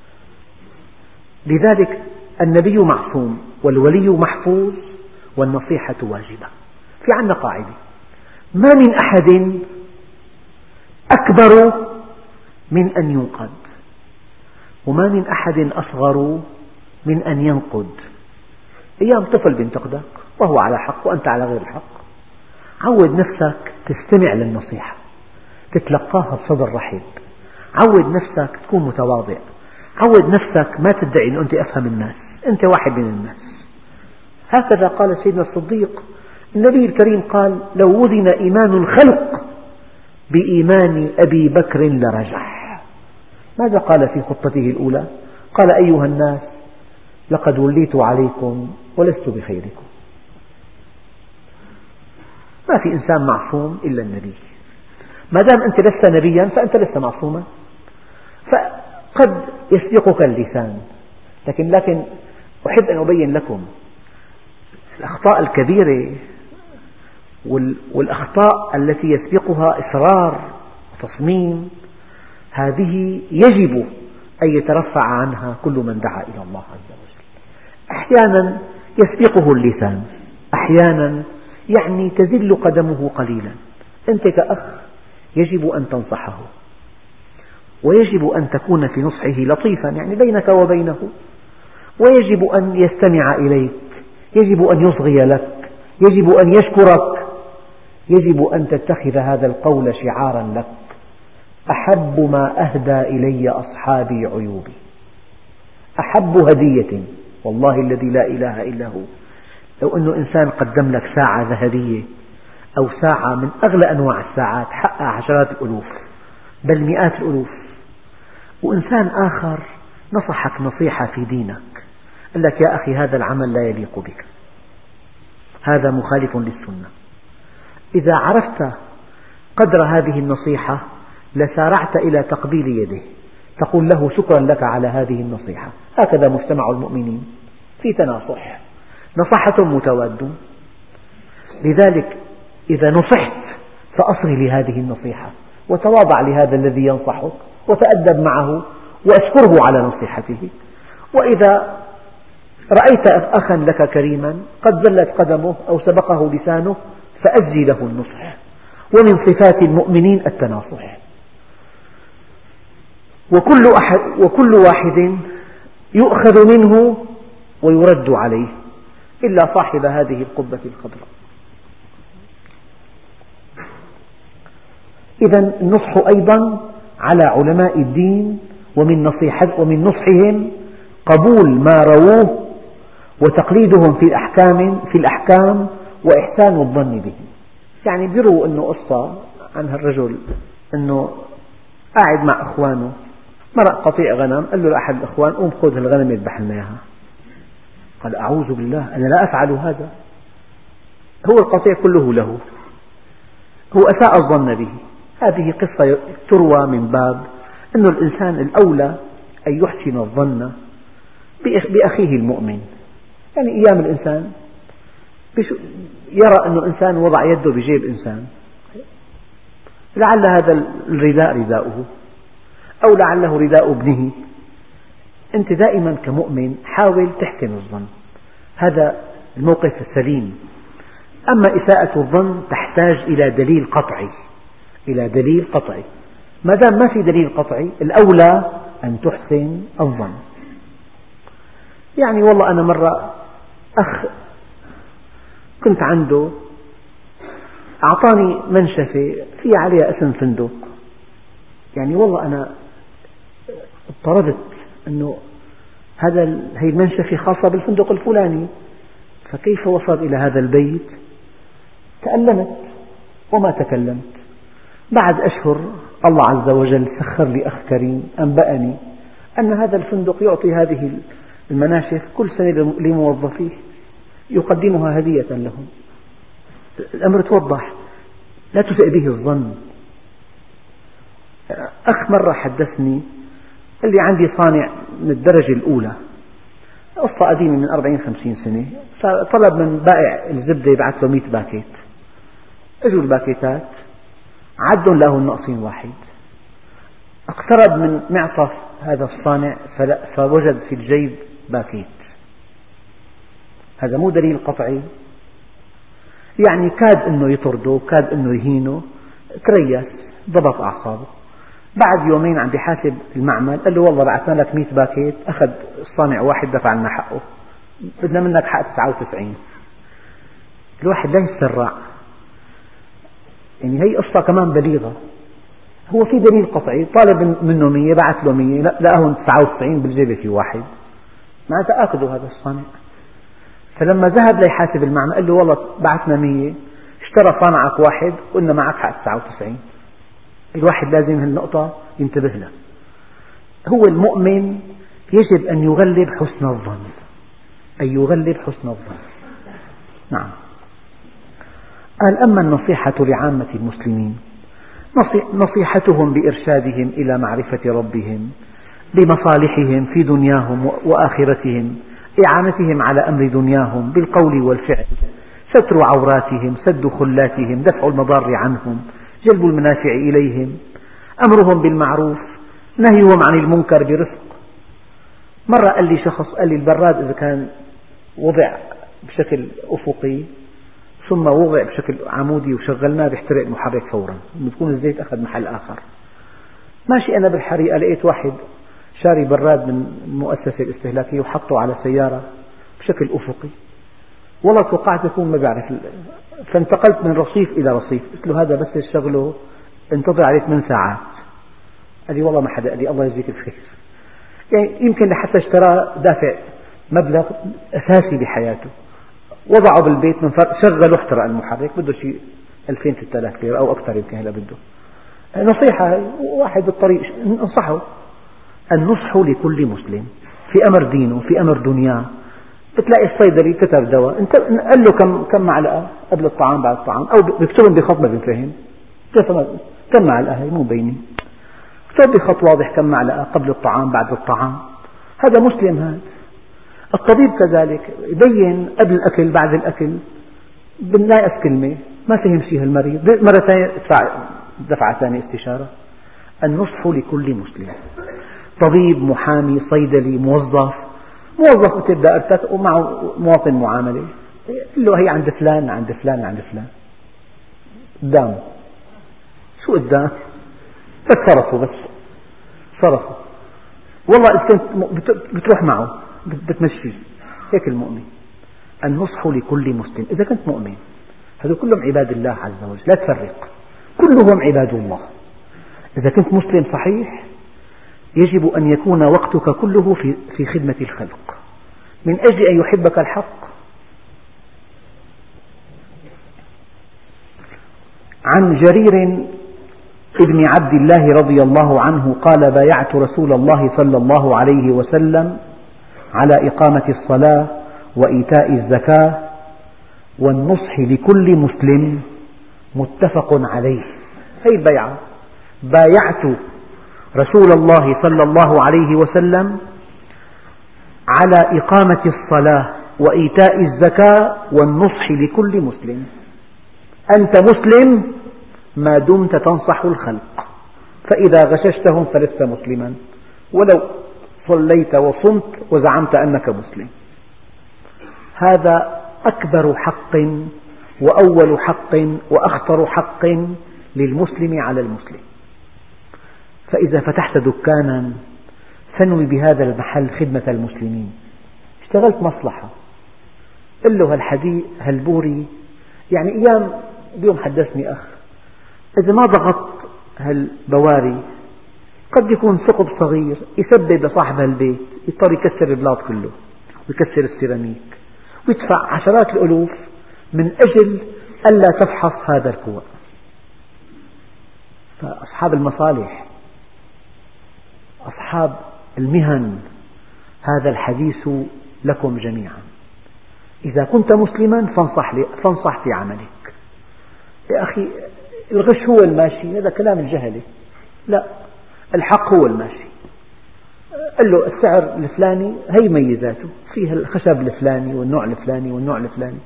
لذلك النبي معصوم والولي محفوظ والنصيحة واجبة. في عندنا قاعدة: ما من أحد أكبر من أن ينقد، وما من أحد أصغر من أن ينقد. أيام طفل بينتقدك وهو على حق وأنت على غير الحق، عود نفسك تستمع للنصيحة، تتلقاها بصدر رحب، عود نفسك تكون متواضع، عود نفسك ما تدعي أن أنت أفهم الناس، أنت واحد من الناس. هكذا قال سيدنا الصديق. النبي الكريم قال: لو وزن إيمان الخلق بإيمان أبي بكر لرجح. ماذا قال في خطبته الأولى؟ قال: أيها الناس، لقد وليت عليكم ولست بخيركم. ما في إنسان معصوم إلا النبي. ما دام أنت لست نبيا فأنت لست معصوما. فقد يسبقك اللسان، لكن لكن أحب أن أبين لكم الأخطاء الكبيرة والأخطاء التي يسبقها إصرار وتصميم، هذه يجب أن يترفع عنها كل من دعا إلى الله عز وجل. أحيانا يسبقه اللسان، أحيانا يعني تزل قدمه قليلا. أنت كأخ يجب أن تنصحه، ويجب أن تكون في نصحه لطيفا، يعني بينك وبينه، ويجب أن يستمع إليك، يجب أن يصغي لك، يجب أن يشكرك، يجب أن تتخذ هذا القول شعارا لك: أحب ما أهدى إلي أصحابي عيوبي. أحب هدية والله الذي لا إله إلا هو، لو أنه إنسان قدم لك ساعة ذهبية أو ساعة من أغلى أنواع الساعات حقها عشرات الألوف بل مئات الألوف، وإنسان آخر نصحك نصيحة في دينك، قال لك: يا أخي هذا العمل لا يليق بك، هذا مخالف للسنة. إذا عرفت قدر هذه النصيحة لسارعت إلى تقبيل يده، تقول له شكرا لك على هذه النصيحة. هكذا مجتمع المؤمنين في تناصح، نصحة متواد. لذلك إذا نصحت فأصغ لهذه النصيحة وتواضع لهذا الذي ينصحك وتأدب معه واشكره على نصيحته. وإذا رأيت أخا لك كريما قد زلت قدمه أو سبقه لسانه فأجزي له النصح. ومن صفات المؤمنين التناصح. وكل, أحد وكل واحد يؤخذ منه ويرد عليه إلا صاحب هذه القبة الخضراء. إذا النصح أيضا على علماء الدين، ومن نصيحة ومن نصحهم قبول ما رووه وتقليدهم في الأحكام في الأحكام وإحسان الظن به. يعني بيروا أنه قصة عن هالرجل أنه قاعد مع إخوانه، مرق قطيع غنم، قال له لأحد الإخوان قوم خذ هالغنم اذبح لنا إياها. قال أعوذ بالله أنا لا أفعل هذا، هو القطيع كله له، هو أساء الظن به. هذه قصة تروى من باب أن الإنسان الأولى أن يحسن الظن بأخيه المؤمن. يعني أيام الإنسان يرى أن إنسان وضع يده بجيب إنسان، لعل هذا الرداء رداؤه أو لعله رداء ابنه. أنت دائما كمؤمن حاول تحسن الظن، هذا الموقف السليم. أما إساءة الظن تحتاج إلى دليل قطعي، إلى دليل قطعي. ما دام ما في دليل قطعي الأولى أن تحسن الظن. يعني والله أنا مرة أخ كنت عنده أعطاني منشفة في عليها اسم فندق، يعني والله أنا اضطربت أنه هذا هي المنشفة خاصة بالفندق الفلاني، فكيف وصل إلى هذا البيت؟ تألمت وما تكلمت. بعد أشهر الله عز وجل سخر لي أخ كريم أنبأني أن هذا الفندق يعطي هذه المناشف كل سنة لموظفيه يقدمها هدية لهم. الأمر توضح، لا تسئ به الظن. أخ مرة حدثني قال لي عندي صانع من الدرجة الأولى، قصة قديمة من أربعين خمسين سنة، طلب من بائع الزبدة يبعث له مئة باكيت. اجوا الباكيتات عدهم له ناقصين واحد. اقترب من معطف هذا الصانع فوجد في الجيب باكيت. هذا مو دليل قطعي، يعني كاد أنه يطرده، كاد أنه يهينه، تريث ضبط أعصابه. بعد يومين عم بحاسب المعمل قال له والله بعثنا لك مئة باكيت، أخذ الصانع واحد دفع لنا حقه، بدنا منك حق تسعة وتسعين. الواحد لا يتسرع، يعني هي قصة كمان بليغة. هو في دليل قطعي، طالب منه مية بعث له مية، لقاهم تسعة وتسعين بالجيبة في واحد، معناتها آخذوا هذا الصانع. فلما ذهب ليحاسب المعمل قال له والله بعثنا مية، اشترى صانعك واحد وقلنا معك حق تسعة وتسعين. الواحد لازم هالنقطة ينتبه لها. هو المؤمن يجب أن يغلب حسن الظن، أن يغلب حسن الظن. نعم. قال أما النصيحة لعامة المسلمين نصيحتهم بإرشادهم إلى معرفة ربهم، بمصالحهم في دنياهم وآخرتهم، إعانتهم على أمر دنياهم بالقول والفعل، ستر عوراتهم، سد خلاتهم، دفع المضار عنهم، جلب المنافع إليهم، أمرهم بالمعروف، نهيهم عن المنكر برفق. مرة قال لي شخص قال لي البراد إذا كان وضع بشكل أفقي ثم وضع بشكل عمودي وشغلناه بيحترق المحرك فورا، بيكون الزيت أخذ محل آخر. ماشي أنا بالحريقة لقيت واحد شاري براد من المؤسسة الاستهلاكية وحطه على سيارة بشكل أفقي، والله توقعت يكون ما بيعرف، فانتقلت من رصيف إلى رصيف. قلت له هذا بس الشغله انتظر عليه ثمان ساعات. قال لي والله ما حدا قال لي الله يجزيك الخير. يعني يمكن لحتى اشترى دافع مبلغ أساسي بحياته، وضعه بالبيت من فرق شغل واحترق المحرك، بده شيء ألفين ثلاثة آلاف ليرة أو أكثر يمكن هلا بده. نصيحة واحد بالطريق انصحه. النصح لكل مسلم في أمر دينه في أمر دنياه، بتلاقي الصيدلي كتب دواء، انت قال له كم كم معلقة قبل الطعام بعد الطعام، أو بيكتبهم بخط ما بينفهم، كم معلقة هي مو مبينة، اكتب بخط واضح كم معلقة قبل الطعام بعد الطعام، هذا مسلم. هذا الطبيب كذلك يبين قبل الأكل بعد الأكل بالناقص كلمة، ما فهم شيء المريض، مرة ثانية ادفع دفعة ثانية استشارة. النصح لكل مسلم، طبيب، محامي، صيدلي، موظف، موظف مثل دائرتك ومعه مواطن معاملة، قل له هي عند فلان عند فلان عند فلان قدام، شو قدام؟ بس صرفوا، بس صرفوا، والله إذا كنت بتروح معه بتمشيه. هيك المؤمن. النصح لكل مسلم، إذا كنت مؤمن، هذول كلهم عباد الله عز وجل، لا تفرق، كلهم عباد الله. إذا كنت مسلم صحيح يجب أن يكون وقتك كله في في خدمة الخلق من أجل أن يحبك الحق. عن جرير ابن عبد الله رضي الله عنه قال: بايعت رسول الله صلى الله عليه وسلم على إقامة الصلاة وإيتاء الزكاة والنصح لكل مسلم، متفق عليه. هذه البيعة، بايعت رسول الله صلى الله عليه وسلم على إقامة الصلاة وإيتاء الزكاة والنصح لكل مسلم. أنت مسلم ما دمت تنصح الخلق، فإذا غششتهم فلست مسلما ولو صليت وصمت وزعمت أنك مسلم. هذا أكبر حق وأول حق وأخطر حق للمسلم على المسلم. فإذا فتحت دكانا فانوي بهذا المحل خدمة المسلمين. اشتغلت مصلحة، قل له هالحديق هالبوري، يعني أيام اليوم حدثني أخ، إذا ما ضغط هالبواري قد يكون ثقب صغير يسبب لصاحب البيت يضطر يكسر البلاط كله ويكسر السيراميك ويدفع عشرات الألوف من أجل ألا تفحص هذا الكوى. فأصحاب المصالح، أصحاب المهن، هذا الحديث لكم جميعا. إذا كنت مسلما فانصح, فانصح في عملك. يا أخي الغش هو الماشي، هذا كلام الجهلة. لا، الحق هو الماشي. قل له السعر الفلاني هي ميزاته، فيها الخشب الفلاني والنوع الفلاني والنوع الفلاني.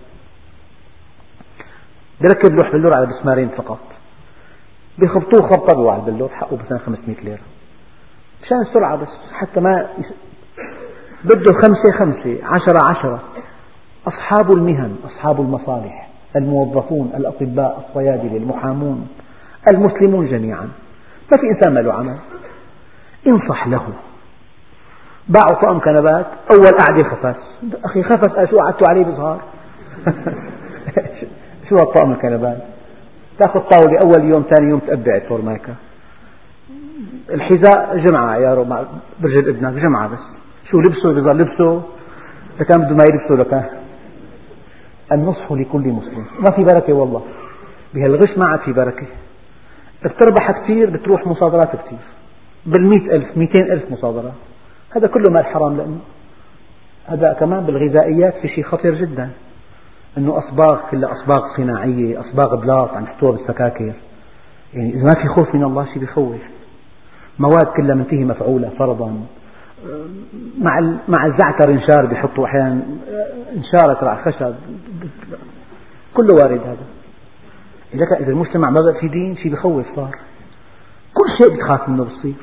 بركب لوح بلور على مسمارين فقط، بيخبطوه خبطوا على البلور حقه مثلا خمسمئة ليرة مشان السرعة، بس حتى ما يس... بده خمسة خمسة عشرة عشرة. أصحاب المهن، أصحاب المصالح، الموظفون، الأطباء، الصيادلة، المحامون، المسلمون جميعا، ما في إنسان ما له عمل. انصح له. باعوا طقم كنبات، أول قعدة خفس، أخي خفس شو قعدتوا عليه بظهر؟ شو هالطقم الكنبات؟ تأخذ طاولة أول يوم ثاني يوم تقبع الفورماكا. الحذاء جمعة عياره مع برجل ابنك جمعة، بس شو لبسه بيظل لبسه لكان بده ما يلبسه لكان. النصح لكل مسلم. ما في بركة والله بهالغش، ما عاد في بركة. بتربح كثير بتروح مصادرات كثير بالمئة ألف مئتين ألف مصادرات، هذا كله مال حرام. لأنه هذا كمان بالغذائيات في شيء خطير جدا، أنه أصباغ كلها أصباغ صناعية، أصباغ بلاط عم يحطوها بالسكاكر. يعني إذا ما في خوف من الله شيء بيخوف. مواد كلها منتهي مفعولة فرضا، مع مع الزعتر انشار بيحطوا أحيانا انشارة تبع خشب، كله وارد. هذا إذا إذا المجتمع ما بقى في دين شيء بيخوف صار، كل شيء بتخاف منه بصير.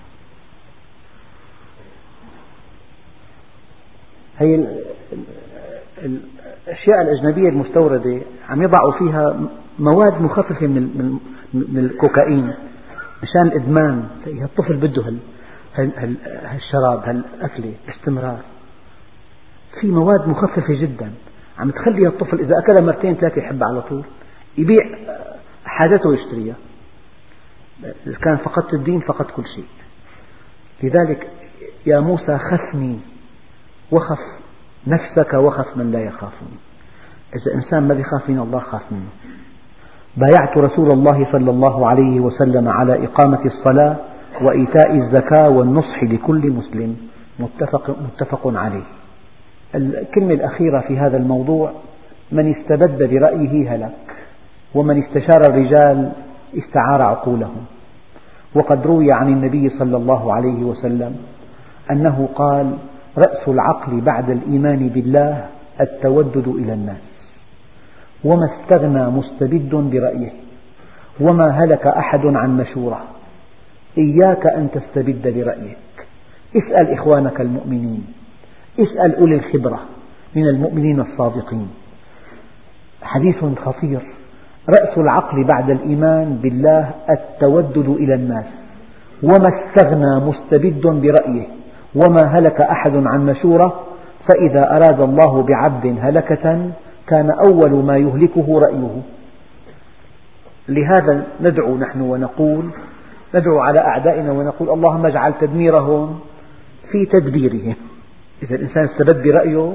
هي الأشياء الأجنبية المستوردة عم يضعوا فيها مواد مخففة من من الكوكايين مشان الإدمان. الطفل بده هالشراب هالأكلة باستمرار، في مواد مخففة جدا عم تخلي الطفل إذا أكلها مرتين ثلاثة يحبها على طول، يبيع حاجته ويشتريها. إذا كان فقدت الدين فقدت كل شيء. لذلك يا موسى خفني وخف نفسك وخف من لا يخافني. إذا إنسان ما بيخاف من الله خاف منه. بايعت رسول الله صلى الله عليه وسلم على إقامة الصلاة وإيتاء الزكاة والنصح لكل مسلم، متفق, متفق عليه. الكلمة الأخيرة في هذا الموضوع: من استبد برأيه هلك، ومن استشار الرجال استعار عقولهم. وقد روي عن النبي صلى الله عليه وسلم أنه قال: رأس العقل بعد الإيمان بالله التودد إلى الناس، وما استغنى مستبد برأيه، وما هلك أحد عن مشورة. إياك أن تستبد برأيك، اسأل إخوانك المؤمنين، اسأل أولي الخبرة من المؤمنين الصادقين. حديث خطير: رأس العقل بعد الإيمان بالله التودد إلى الناس، وما استغنى مستبد برأيه، وما هلك أحد عن مشورة. فإذا أراد الله بعبد هلكة كان أول ما يهلكه رأيه. لهذا ندعو نحن ونقول ندعو على أعدائنا ونقول: اللهم اجعل تدميرهم في تدبيرهم. إذا الإنسان استبد برأيه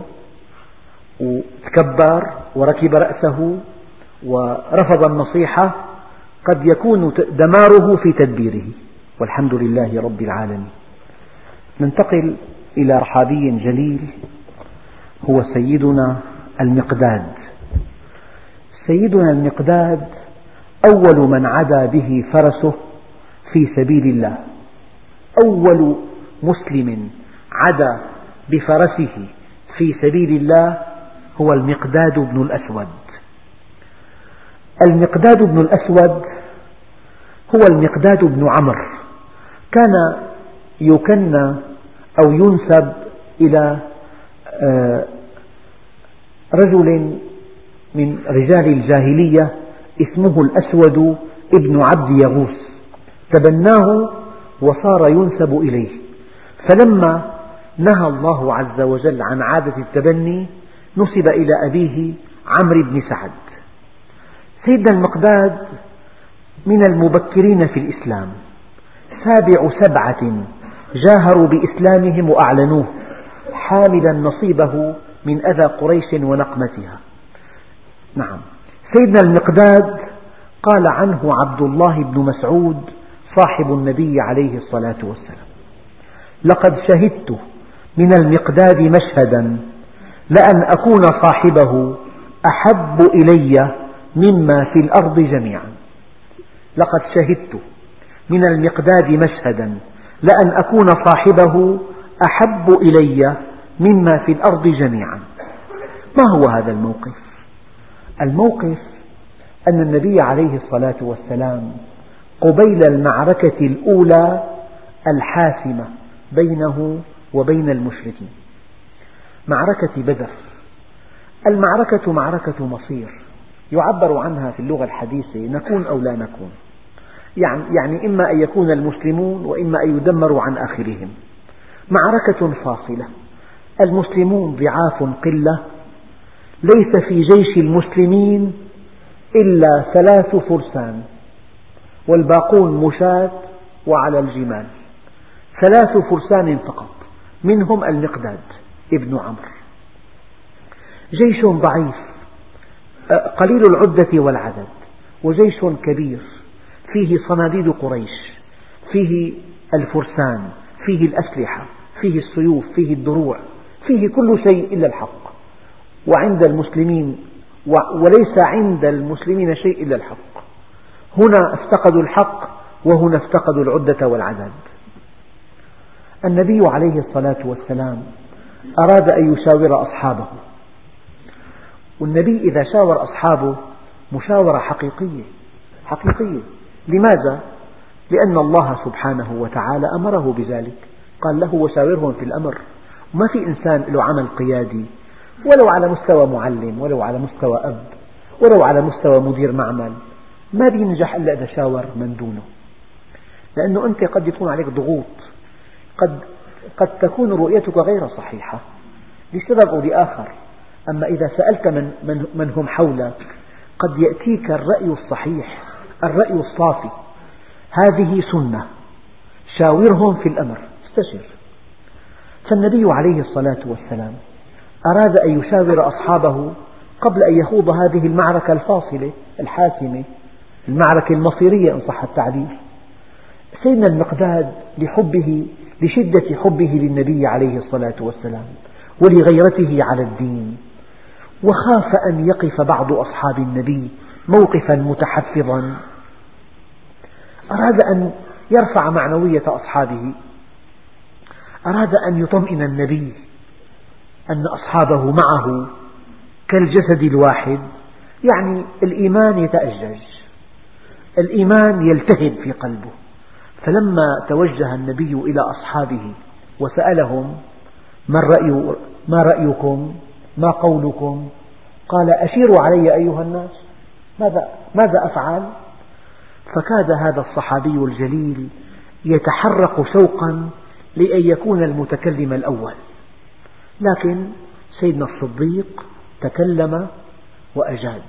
وتكبر وركب رأسه ورفض النصيحة قد يكون دماره في تدبيره، والحمد لله رب العالمين. ننتقل إلى رحابي جليل هو سيدنا المقداد. سيدنا المقداد أول من عدا به فرسه في سبيل الله، أول مسلم عدا بفرسه في سبيل الله هو المقداد بن الأسود. المقداد بن الأسود هو المقداد بن عمرو، كان يكنى أو ينسب إلى رجل من رجال الجاهلية اسمه الأسود ابن عبد يغوث، تبناه وصار ينسب إليه. فلما نهى الله عز وجل عن عادة التبني نسب إلى أبيه عمرو بن سعد. سيدنا المقداد من المبكرين في الإسلام، سابع سبعة جاهروا بإسلامهم وأعلنوه، حاملا نصيبه من أذى قريش ونقمتها. نعم، سيدنا المقداد قال عنه عبد الله بن مسعود صاحب النبي عليه الصلاة والسلام: لقد شهدت من المقداد مشهدا لأن أكون صاحبه أحب إلي مما في الأرض جميعا. لقد شهدت من المقداد مشهدا لأن أكون صاحبه أحب إلي مما في الأرض جميعا. ما هو هذا الموقف؟ الموقف أن النبي عليه الصلاة والسلام قبيل المعركة الأولى الحاسمة بينه وبين المشركين، معركة بدر. المعركة معركة مصير، يعبر عنها في اللغة الحديثة نكون أو لا نكون، يعني, يعني إما أن يكون المسلمون وإما أن يدمروا عن آخرهم. معركة فاصلة، المسلمون ضعاف قلة، ليس في جيش المسلمين إلا ثلاث فرسان والباقون مشاة وعلى الجمال، ثلاث فرسان فقط، منهم المقداد ابن عمرو. جيش ضعيف قليل العدة والعدد، وجيش كبير فيه صناديد قريش، فيه الفرسان، فيه الأسلحة، فيه السيوف، فيه الدروع، فيه كل شيء إلا الحق. وعند المسلمين وليس عند المسلمين شيء إلا الحق. هنا افتقدوا الحق وهنا افتقدوا العدة والعدد. النبي عليه الصلاة والسلام أراد أن يشاور أصحابه، والنبي إذا شاور أصحابه مشاورة حقيقية حقيقية. لماذا؟ لأن الله سبحانه وتعالى أمره بذلك، قال له: وشاورهم في الأمر. ما في إنسان له عمل قيادي ولو على مستوى معلم، ولو على مستوى أب، ولو على مستوى مدير معمل، ما بينجح إلا إذا شاور من دونه. لأنه أنت قد يكون عليك ضغوط، قد, قد تكون رؤيتك غير صحيحة لسبب أو لآخر. أما إذا سألت من, من, من هم حولك قد يأتيك الرأي الصحيح، الرأي الصافي. هذه سنة، شاورهم في الأمر، استشر. فالنبي عليه الصلاة والسلام أراد أن يشاور أصحابه قبل أن يخوض هذه المعركة الفاصلة الحاسمة، المعركة المصيرية إن صح التعبير. سيدنا المقداد لحبه لشدة حبه للنبي عليه الصلاة والسلام ولغيرته على الدين، وخاف أن يقف بعض أصحاب النبي موقفا متحفظا، أراد أن يرفع معنوية أصحابه، أراد أن يطمئن النبي أن أصحابه معه كالجسد الواحد، يعني الإيمان يتأجج، الإيمان يلتهب في قلبه. فلما توجه النبي إلى أصحابه وسألهم ما الرأي ما رأيكم ما قولكم، قال أشيروا علي أيها الناس، ماذا, ماذا أفعل؟ فكاد هذا الصحابي الجليل يتحرق شوقا لأن يكون المتكلم الأول، لكن سيدنا الصديق تكلم وأجاد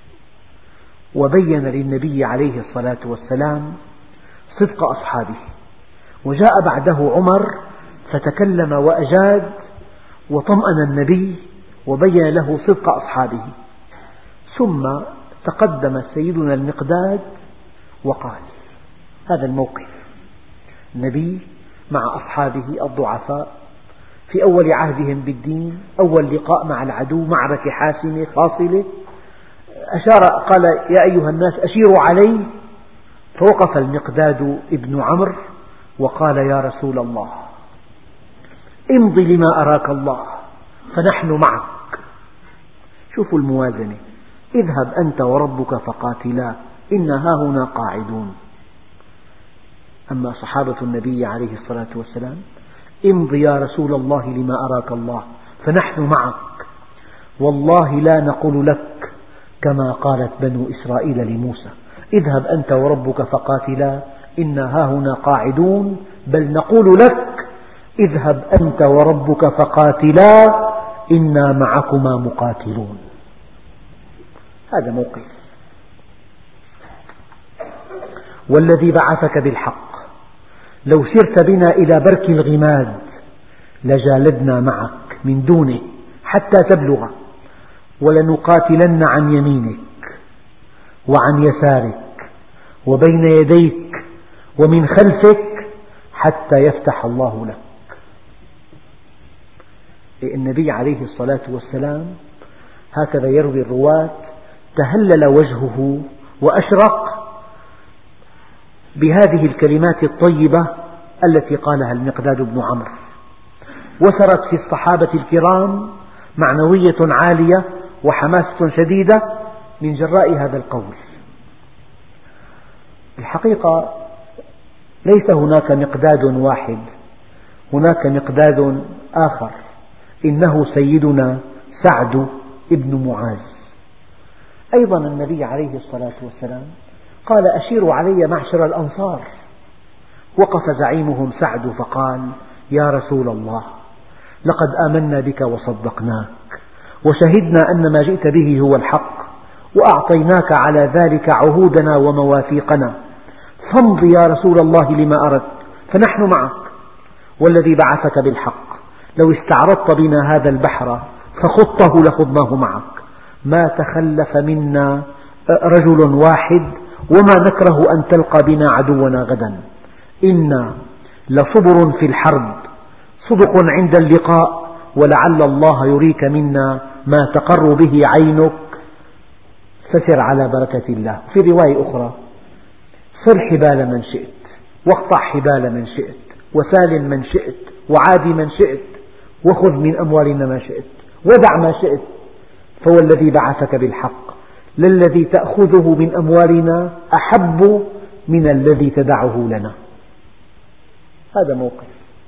وبين للنبي عليه الصلاة والسلام صدق أصحابه، وجاء بعده عمر فتكلم وأجاد وطمأن النبي وبين له صدق أصحابه، ثم تقدم سيدنا المقداد وقال هذا الموقف، النبي مع أصحابه الضعفاء في أول عهدهم بالدين، أول لقاء مع العدو، معركة حاسمة فاصلة، أشار قال يا أيها الناس أشيروا علي، فوقف المقداد ابن عمرو وقال يا رسول الله امض لما أراك الله فنحن معك. شوفوا الموازنة، اذهب أنت وربك فقاتلا إنا هاهنا قاعدون. أما صحابة النبي عليه الصلاة والسلام امض يا رسول الله لما أراك الله فنحن معك، والله لا نقول لك كما قالت بنو إسرائيل لموسى اذهب أنت وربك فقاتلا إنا هاهنا قاعدون، بل نقول لك اذهب أنت وربك فقاتلا إنا معكما مقاتلون. هذا موقف. والذي بعثك بالحق لو سرت بنا إلى برك الغماد لجالدنا معك من دونه حتى تبلغ، ولنقاتلن عن يمينك وعن يسارك وبين يديك ومن خلفك حتى يفتح الله لك. النبي عليه الصلاة والسلام هكذا يروي الرواة تهلل وجهه وأشرق بهذه الكلمات الطيبة التي قالها المقداد بن عمرو، وسرت في الصحابة الكرام معنوية عالية وحماسة شديدة من جراء هذا القول. الحقيقة ليس هناك مقداد واحد، هناك مقداد آخر، إنه سيدنا سعد بن معاذ. أيضا النبي عليه الصلاة والسلام قال أشيروا علي معشر الأنصار، وقف زعيمهم سعد فقال يا رسول الله لقد آمنا بك وصدقناك وشهدنا أن ما جئت به هو الحق، وأعطيناك على ذلك عهودنا ومواثيقنا، فامض يا رسول الله لما أردت فنحن معك، والذي بعثك بالحق لو استعرضت بنا هذا البحر فخضته لخضناه معك، ما تخلف منا رجل واحد وما نكره أن تلقى بنا عدونا غدا، إنا لصبر في الحرب صدق عند اللقاء، ولعل الله يريك منا ما تقر به عينك، فسر على بركة الله. في رواية أخرى صر حبال من شئت واقطع حبال من شئت وسالم من شئت وعادي من شئت وخذ من أموالنا ما شئت ودع ما شئت، فوالذي بعثك بالحق للذي تأخذه من أموالنا أحب من الذي تدعه لنا. هذا موقف،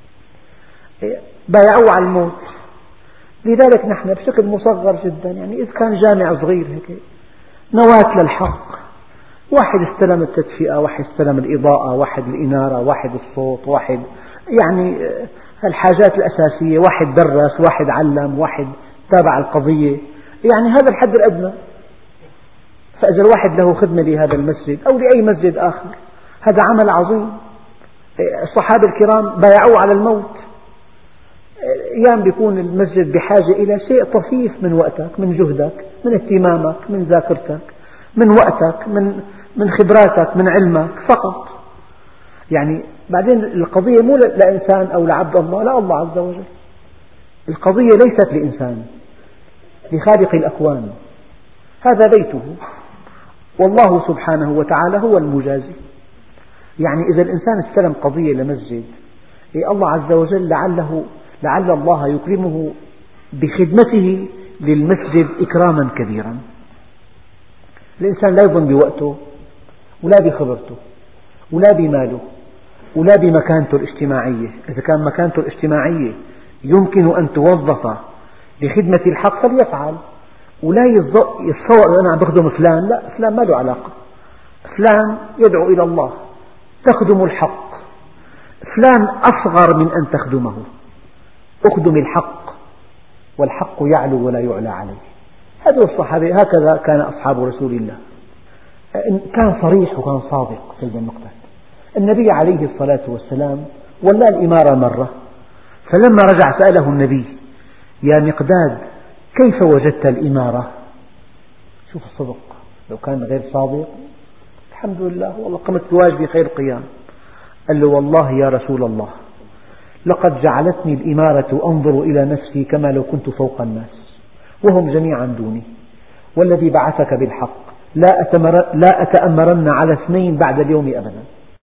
بايعوا على الموت. لذلك نحن بشكل مصغر جدا، يعني إذا كان جامع صغير هيك نواة للحق، واحد استلم التدفئة، واحد استلم الإضاءة، واحد الإنارة، واحد الصوت، واحد يعني الحاجات الأساسية، واحد درس، واحد علم، واحد تابع القضية، يعني هذا الحد الأدنى. فإذا الواحد له خدمة لهذا المسجد أو لأي مسجد آخر هذا عمل عظيم. الصحابة الكرام بايعوا على الموت. أيام بيكون المسجد بحاجة إلى شيء طفيف من وقتك، من جهدك، من اهتمامك، من ذاكرتك، من وقتك، من من خبراتك، من علمك فقط. يعني بعدين القضية مو لإنسان أو لعبد الله، لا، الله عز وجل. القضية ليست لإنسان، لخالق الأكوان، هذا بيته، والله سبحانه وتعالى هو المجازي. يعني إذا الإنسان استلم قضية لمسجد، الله عز وجل لعله لعل الله يكرمه بخدمته للمسجد إكراما كبيرا. الإنسان لا يظن بوقته ولا بخبرته ولا بماله ولا بمكانته الاجتماعية، إذا كان مكانته الاجتماعية يمكن أن توظف لخدمة الحق فليفعل، ولا يتصور أنا عم بخدم فلان، لا، فلان ما له علاقة، فلان يدعو إلى الله، تخدم الحق، فلان أصغر من أن تخدمه، أخدم الحق والحق يعلو ولا يعلى عليه. هذا الصحابة، هكذا كان أصحاب رسول الله، كان صريح وكان صادق في النقطة. النبي عليه الصلاة والسلام ولى الإمارة مرة، فلما رجع سأله النبي: يا مقداد كيف وجدت الإمارة؟ شوف الصدق، لو كان غير صادق الحمد لله والله قمت بواجبي خير قيام. قال له: والله يا رسول الله لقد جعلتني الإمارة أنظر إلى نفسي كما لو كنت فوق الناس وهم جميعا دوني، والذي بعثك بالحق لا أتأمرن على اثنين بعد اليوم أبدا.